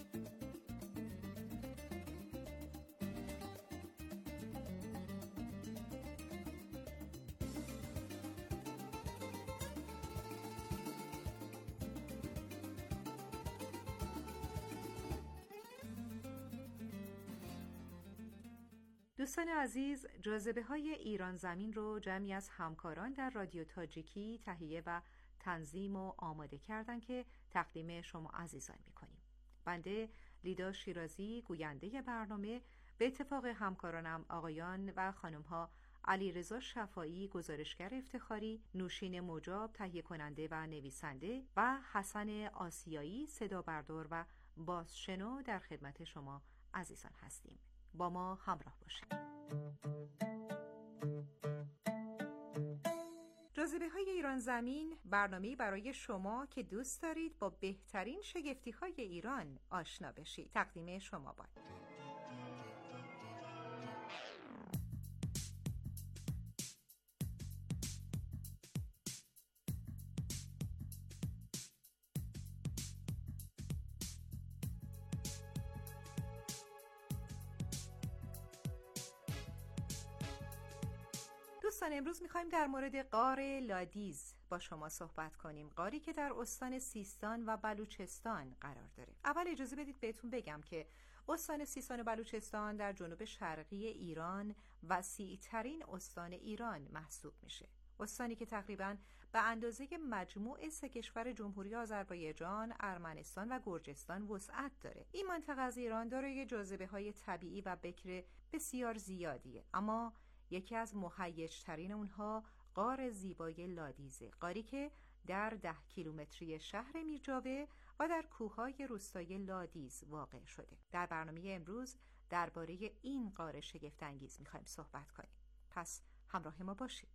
دوستان عزیز، جاذبه های ایران زمین رو جمعی از همکاران در رادیو تاجیکی تهیه و تنظیم و آماده کردن که تقدیم شما عزیزان میکنیم. بنده لیدا شیرازی، گوینده برنامه، به اتفاق همکارانم آقایان و خانمها علیرضا شفایی، گزارشگر افتخاری، نوشین مجاب، تهیه کننده و نویسنده، و حسن آسیایی، صدا بردار و بازشنو در خدمت شما عزیزان هستیم. با ما همراه باشید. جاذبه‌های ایران زمین برنامه‌ای برای شما که دوست دارید با بهترین شگفتی‌های ایران آشنا بشید. تقدیم شما باد. دوستان، امروز میخوایم در مورد غار لادیز با شما صحبت کنیم. غاری که در استان سیستان و بلوچستان قرار داره. اول اجازه بدید بهتون بگم که استان سیستان و بلوچستان در جنوب شرقی ایران وسیع‌ترین استان ایران محسوب میشه. استانی که تقریباً به اندازه مجموع سه کشور جمهوری آذربایجان، ارمنستان و گرجستان وسعت داره. این منطقه از ایران دارای جاذبه‌های طبیعی و بکر بسیار زیادیه، اما یکی از مهیج‌ترین اونها غار زیبای لادیزه، غاری که در ده کیلومتری شهر میرجاوه و در کوههای روستای لادیز واقع شده. در برنامه امروز درباره این غار شگفت‌انگیز میخوایم صحبت کنیم. پس همراه ما باشید.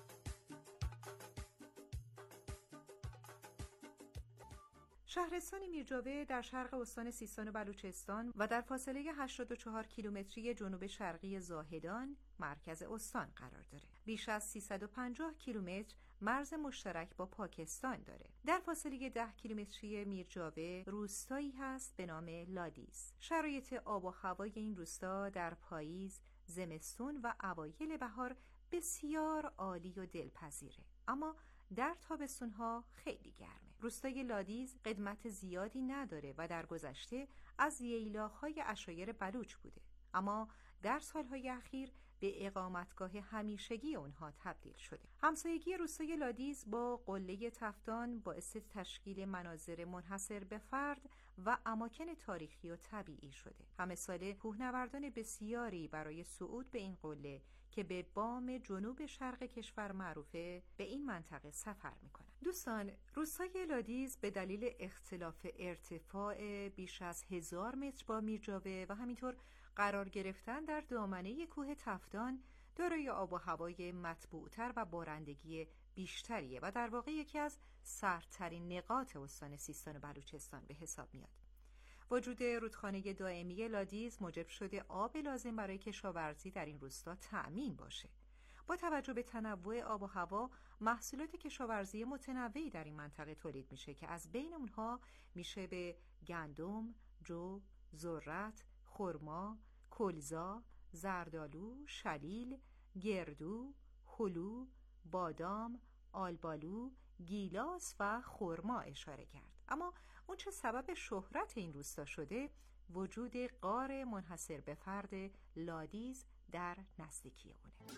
شهرستان میرجاوه در شرق استان سیستان و بلوچستان و در فاصله هشتاد و چهار کیلومتری جنوب شرقی زاهدان مرکز استان قرار داره. بیش از سیصد و پنجاه کیلومتر مرز مشترک با پاکستان داره. در فاصله ده کیلومتری میرجاوه روستایی هست به نام لادیز. شرایط آب و هوای این روستا در پاییز، زمستون و اوایل بهار بسیار عالی و دلپذیره، اما در تابستونها خیلی گرمه. روستای لادیز قدمت زیادی نداره و در گذشته از ییلاهای عشایر بلوچ بوده، اما در سالهای اخیر به اقامتگاه همیشگی اونها تبدیل شده. همسایگی روستای لادیز با قله تفتان باعث تشکیل مناظر منحصر به فرد و اماکن تاریخی و طبیعی شده. همه ساله کوهنوردان بسیاری برای صعود به این قله که به بام جنوب شرق کشور معروفه به این منطقه سفر میکنن. دوستان، روستای لادیز به دلیل اختلاف ارتفاع بیش از هزار متر با میرجاوه و همینطور قرار گرفتن در دامنه کوه تفتان دارای آب و هوای مطبوعتر و بارندگی بیشتریه و در واقع یکی از سردترین نقاط استان سیستان و بلوچستان به حساب میاد. وجود رودخانه دائمی لادیز موجب شده آب لازم برای کشاورزی در این روستا تأمین باشه. با توجه به تنوع آب و هوا، محصولات کشاورزی متنوعی در این منطقه تولید میشه که از بین اونها میشه به گندم، جو، ذرت، خرما، کلزا، زردآلو، شلیل، گردو، هلو، بادام، آلبالو، گیلاس و خرما اشاره کرد. اما اون چه سبب شهرت این روستا شده وجود غار منحصر به فرد لادیز در نزدیکی اونه.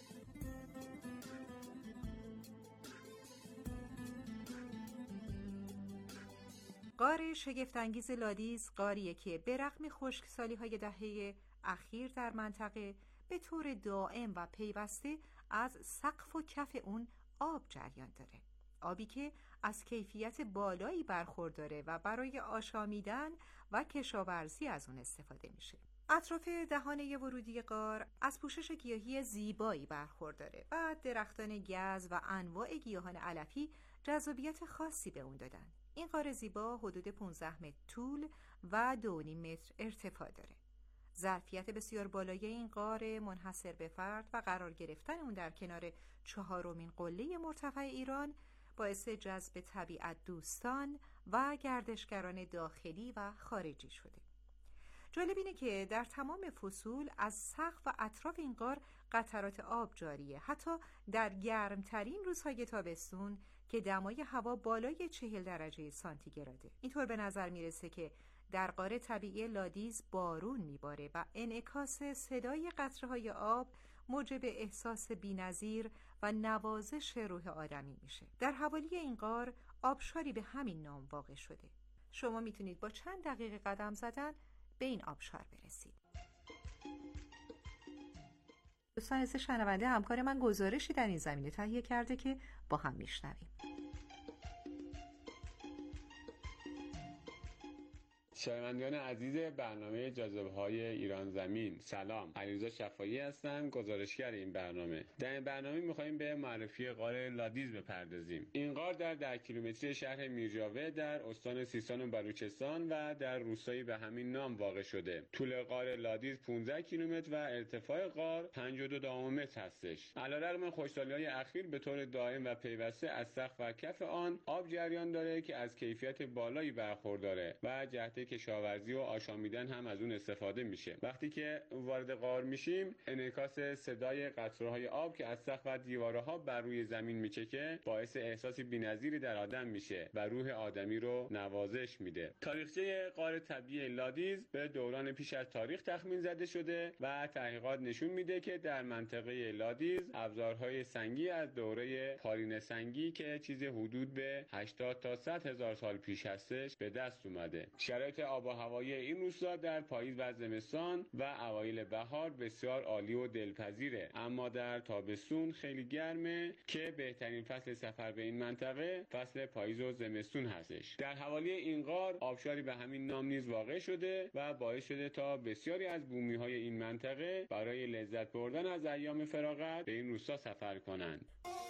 غار شگفت‌انگیز لادیز غاریه که به رغم خشکسالی‌های دهه اخیر در منطقه به طور دائم و پیوسته از سقف و کف اون آب جریان داره. آبی که از کیفیت بالایی برخورداره و برای آشامیدن و کشاورزی از اون استفاده میشه. اطراف دهانه ورودی غار از پوشش گیاهی زیبایی برخورداره و درختان گز و انواع گیاهان علفی جذابیت خاصی به اون دادن. این غار زیبا حدود پانزده متر طول و دو و نیم متر ارتفاع داره. ظرفیت بسیار بالای این غار منحصر به فرد و قرار گرفتن اون در کنار چهارمین قله مرتفع ایران باعث جذب طبیعت دوستان و گردشگران داخلی و خارجی شده. جالب اینه که در تمام فصول از سقف و اطراف این غار قطرات آب جاریه، حتی در گرمترین روزهای تابستون که دمای هوا بالای چهل درجه سانتیگراده. اینطور به نظر میرسه که در غار طبیعی لادیز بارون میباره و انعکاس صدای قطره‌های آب موجب احساس بی‌نظیر و نوازش روح آدمی میشه. در حوالی این غار آبشاری به همین نام واقع شده. شما میتونید با چند دقیقه قدم زدن به این آبشار برسید. دوستان عزیز شنونده، همکار من گزارشی در این زمینه تهیه کرده که با هم میشنویم. شنوندگان عزیز برنامه جاذبه‌های ایران زمین، سلام. علیرضا شفاعی هستم، گزارشگر این برنامه. در این برنامه می‌خوایم به معرفی غار لادیز بپردازیم. این غار در ده کیلومتری شهر میرجاوه در استان سیستان و بلوچستان و در روستایی به همین نام واقع شده. طول غار لادیز پانزده کیلومتر و ارتفاع غار پنجاه و دو متر هستش. علیرغم خشکسالی‌های اخیر به طور دائم و پیوسته از سقف و کف آن آب جریان داره که از کیفیت بالایی برخورداره و جهت کشاورزی و آشامیدن هم از اون استفاده میشه. وقتی که وارد غار میشیم، انعکاس صدای قطره‌های آب که از سقف و دیوارها بر روی زمین میچکه باعث احساس بی‌نظیری در آدم میشه و روح آدمی رو نوازش میده. تاریخچه غار طبیعی لادیز به دوران پیش از تاریخ تخمین زده شده و تحقیقات نشون میده که در منطقه لادیز ابزارهای سنگی از دوره پارین سنگی که چیز حدود به هشتاد تا صد هزار سال پیش هستش به دست اومده. شرایط آب و هوایی این روستا در پاییز و زمستان و اوایل بهار بسیار عالی و دلپذیره، اما در تابستون خیلی گرمه که بهترین فصل سفر به این منطقه فصل پاییز و زمستون هستش. در حوالی این غار آبشاری به همین نام نیز واقع شده و باعث شده تا بسیاری از بومی‌های این منطقه برای لذت بردن از ایام فراغت به این روستا سفر کنند.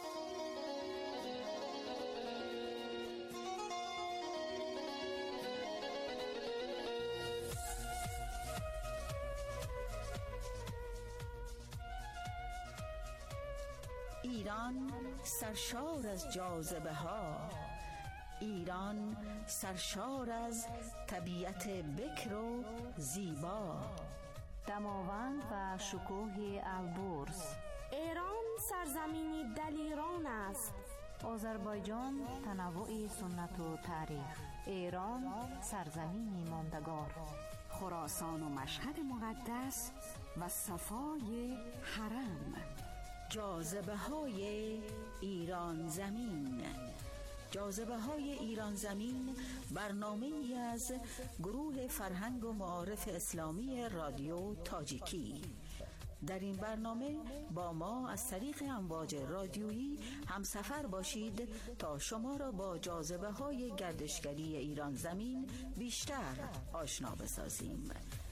ایران سرشار از جاذبه ها، ایران سرشار از طبیعت بکر و زیبا، دماوند و شکوه البرز. ایران سرزمینی دلیران است. آذربایجان تنوع سنت و تاریخ. ایران سرزمینی ماندگار. خراسان و مشهد مقدس و صفای حرم. جاذبه های ایران زمین. جاذبه های ایران زمین برنامه ای از گروه فرهنگ و معارف اسلامی رادیو تاجیکی. در این برنامه با ما از طریق امواج رادیویی همسفر باشید تا شما را با جاذبه های گردشگری ایران زمین بیشتر آشنا بسازیم.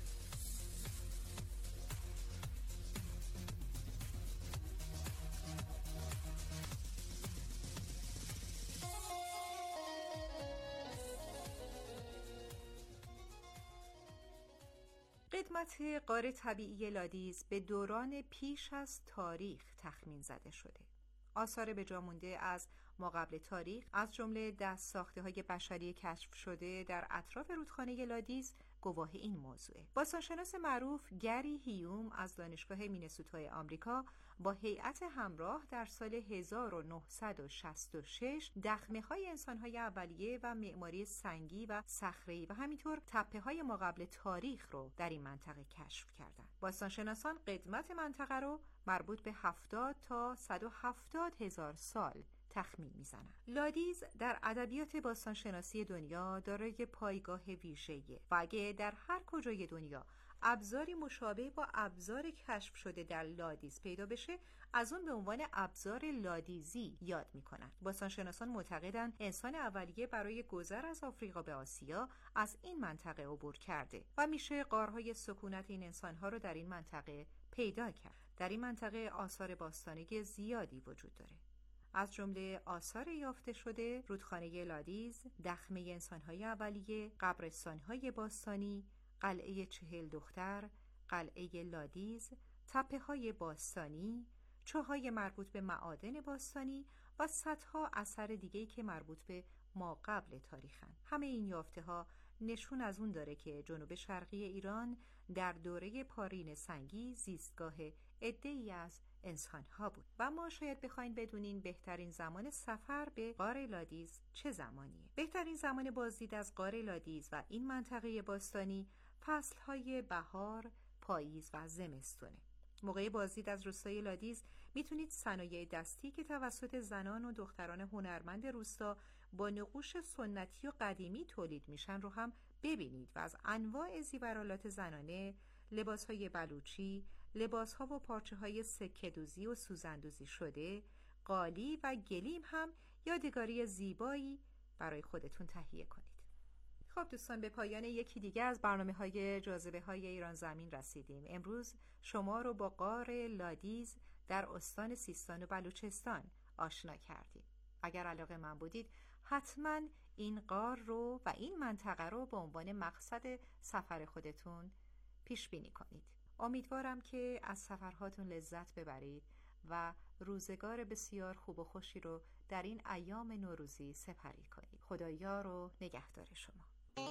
قدمت غار طبیعی لادیز به دوران پیش از تاریخ تخمین زده شده. آثار بجا مونده از ماقبل تاریخ از جمله دست ساخته های بشری کشف شده در اطراف رودخانه لادیز گواه این موضوعه. باستانشناس معروف گری هیوم از دانشگاه مینسوتای آمریکا با هیئت همراه در سال هزار و نهصد و شصت و شش دخمه‌های انسان‌های اولیه و معماری سنگی و صخره‌ای و همینطور تپه‌های ماقبل تاریخ رو در این منطقه کشف کردند. باستانشناسان قدمت منطقه رو مربوط به هفتاد تا صد و هفتاد هزار سال تخمین میزنند. لادیز در ادبیات باستانشناسی دنیا دارای پایگاه ویژه‌ایه و اگه در هر کجای دنیا ابزاری مشابه با ابزار کشف شده در لادیز پیدا بشه، از اون به عنوان ابزار لادیزی یاد میکنن. باستانشناسان معتقدن انسان اولیه برای گذر از آفریقا به آسیا از این منطقه عبور کرده و میشه غارهای سکونت این انسانها رو در این منطقه پیدا کرد. در این منطقه آثار باستانی زیادی وجود داره، از جمله آثار یافته شده رودخانه لادیز، دخمه انسان‌های اولیه، قبرستان‌های باستانی، قلعه چهل دختر، قلعه لادیز، تپه‌های باستانی، چوهای مربوط به معادن باستانی و صدها اثر دیگه‌ای که مربوط به ما قبل تاریخن. همه این یافته‌ها نشون از اون داره که جنوب شرقی ایران در دوره پارین سنگی زیستگاه عده‌ای از انسان‌ها بود و ما شاید بخواین بدونین بهترین زمان سفر به غار لادیز چه زمانیه. بهترین زمان بازدید از غار لادیز و این منطقه باستانی فصل‌های بهار، پاییز و زمستونه. موقع بازدید از روستای لادیز میتونید صنایع دستی که توسط زنان و دختران هنرمند روستا با نقوش سنتی و قدیمی تولید میشن رو هم ببینید و از انواع زیورآلات زنانه، لباس‌های بلوچی، لباس‌ها و پارچه‌های سکه‌دوزی و سوزندوزی شده، قالی و گلیم هم یادگاری زیبایی برای خودتون تهیه کنید. خب دوستان، به پایان یکی دیگه از برنامه‌های جاذبه‌های ایران زمین رسیدیم. امروز شما رو با غار لادیز در استان سیستان و بلوچستان آشنا کردیم. اگر علاقه من بودید حتما این غار رو و این منطقه رو به عنوان مقصد سفر خودتون پیش بینی کنید. امیدوارم که از سفرهاتون لذت ببرید و روزگار بسیار خوب و خوشی رو در این ایام نوروزی سپری کنید. خدایا رو نگهدار شما.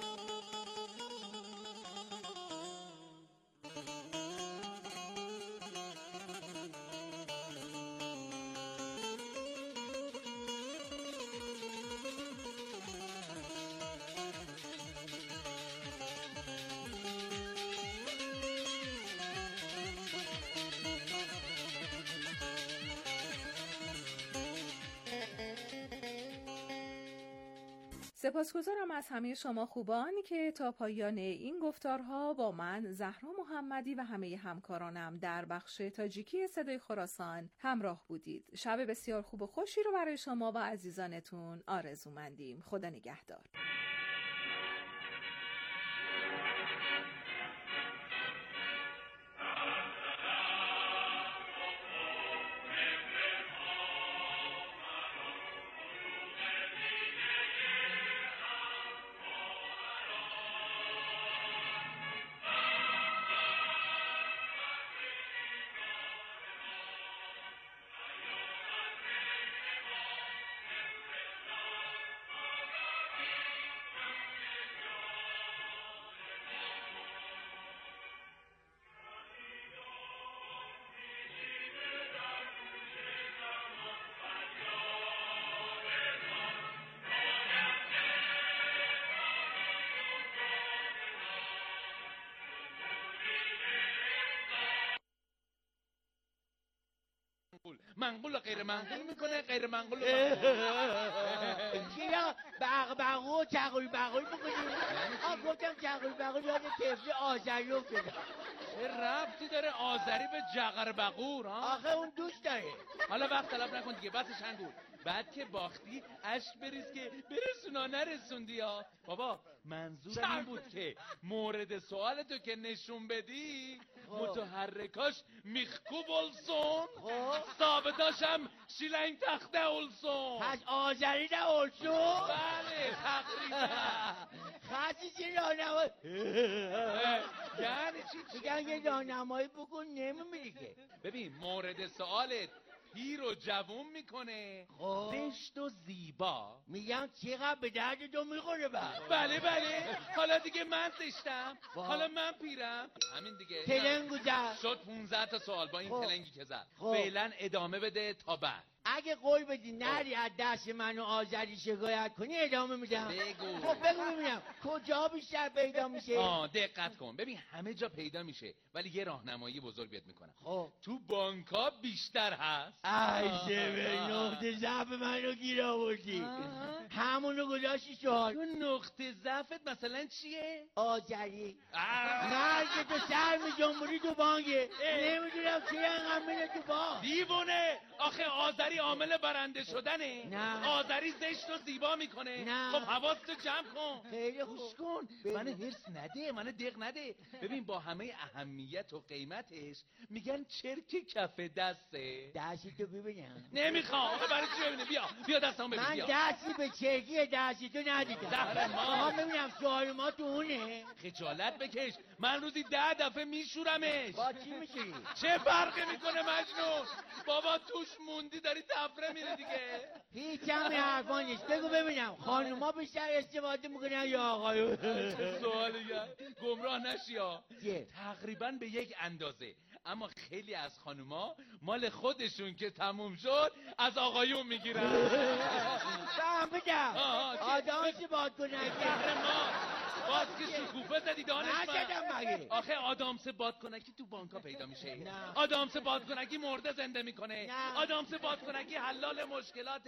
سپاسگزارم از همه شما خوبان که تا پایان این گفتارها با من زهرا محمدی و همه همکارانم در بخش تاجیکی صدای خراسان همراه بودید. شب بسیار خوب و خوشی رو برای شما و عزیزانتون آرزومندیم. خدا نگهدار. منقول و غیر منقول میکنه، غیر منقول و چرا بغبغو و چغل بغل میکنی؟ آه گفتم چغل بغل یاد طفل آذری افتادم. چه ربطی داره آذری به جغر بغور ها؟ آخه اون دوست داره. حالا وقت طلب نکن دیگه، بس شنگول. بعد که باختی اشک بریز که برسونا نرسوندی ها. بابا منظورم این بود که مورد سوالتو که نشون بدی متحرکاش میخکوب اولسون، ثابتاشم شیلنگ تخته اولسون. پس آذری نه اولسون؟ بله تقریبا. خاصی چه راهنمایی؟ یعنی چی؟ میگن یه راهنمایی بکن نمیمیری که. ببین مورد سوالت پیر و جوون میکنه، زشت و زیبا. میگم چقدر به درد تو میخوره بعد. بله بله. حالا دیگه من زشتم، حالا من پیرم، همین دیگه. تلنگو زد شد پونزده تا سوال با این تلنگی که زد. فعلا ادامه بده تا بعد. اگه قول بدی نری از دست من و آذری شکایت کنی ادامه میدم. بگو. خب بگو ببینم کجا بیشتر پیدا میشه؟ آه دقت کن. ببین همه جا پیدا میشه ولی یه راهنمایی بزرگ بهت میکنم. خب تو بانک‌ها بیشتر هست. ای به نقطه ضعف منو گیر آوردی. همونو گذاشتی سوال. تو نقطه ضعفت مثلا چیه؟ آذری. مرگ تو سر می جنبوری تو بانکه. نمیدونم چی انقدر میره تو بانک. دیوونه. آخه آذری عامل برنده شدنه. نه. آذری زشت و زیبا میکنه. نه. خب حواستو جمع کن. خیلی خوب کن. من هرس نده، من دق نده. ببین با همه اهمیت و قیمتش میگن چرک کف دسته. دستی تو ببینم. نمیخوام. برای چی ببینه؟ بیا بیا دستم ببین. من دستی به چرکی دستی تو ندیدم. زهر ما. آها ببینم سوال ما تو اونه. خجالت بکش. من روزی ده دفعه میشورمش. با چی میشوری؟ چه فرقی میکنه مجنون؟ بابا توش موندی داری تفره میره دیگه. هیچ کمی حرفا نیست. بگو ببینم خانوما بیشتر استفاده میکنن یا آقایون؟ چه سوالیه؟ گمراه نشی ها. تقریبا به یک اندازه. اما خیلی از خانوما مال خودشون که تموم شد از آقایون میگیرن. فهمیدم. آدامس بادکنکی. باز که شکوفه زدی دانشمند. نزدم مگه. آخه آدامس بادکنکی تو بانکا پیدا میشه. آدامس بادکنکی مرده زنده میکنه. آدامس بادکنکی حلال مشکلات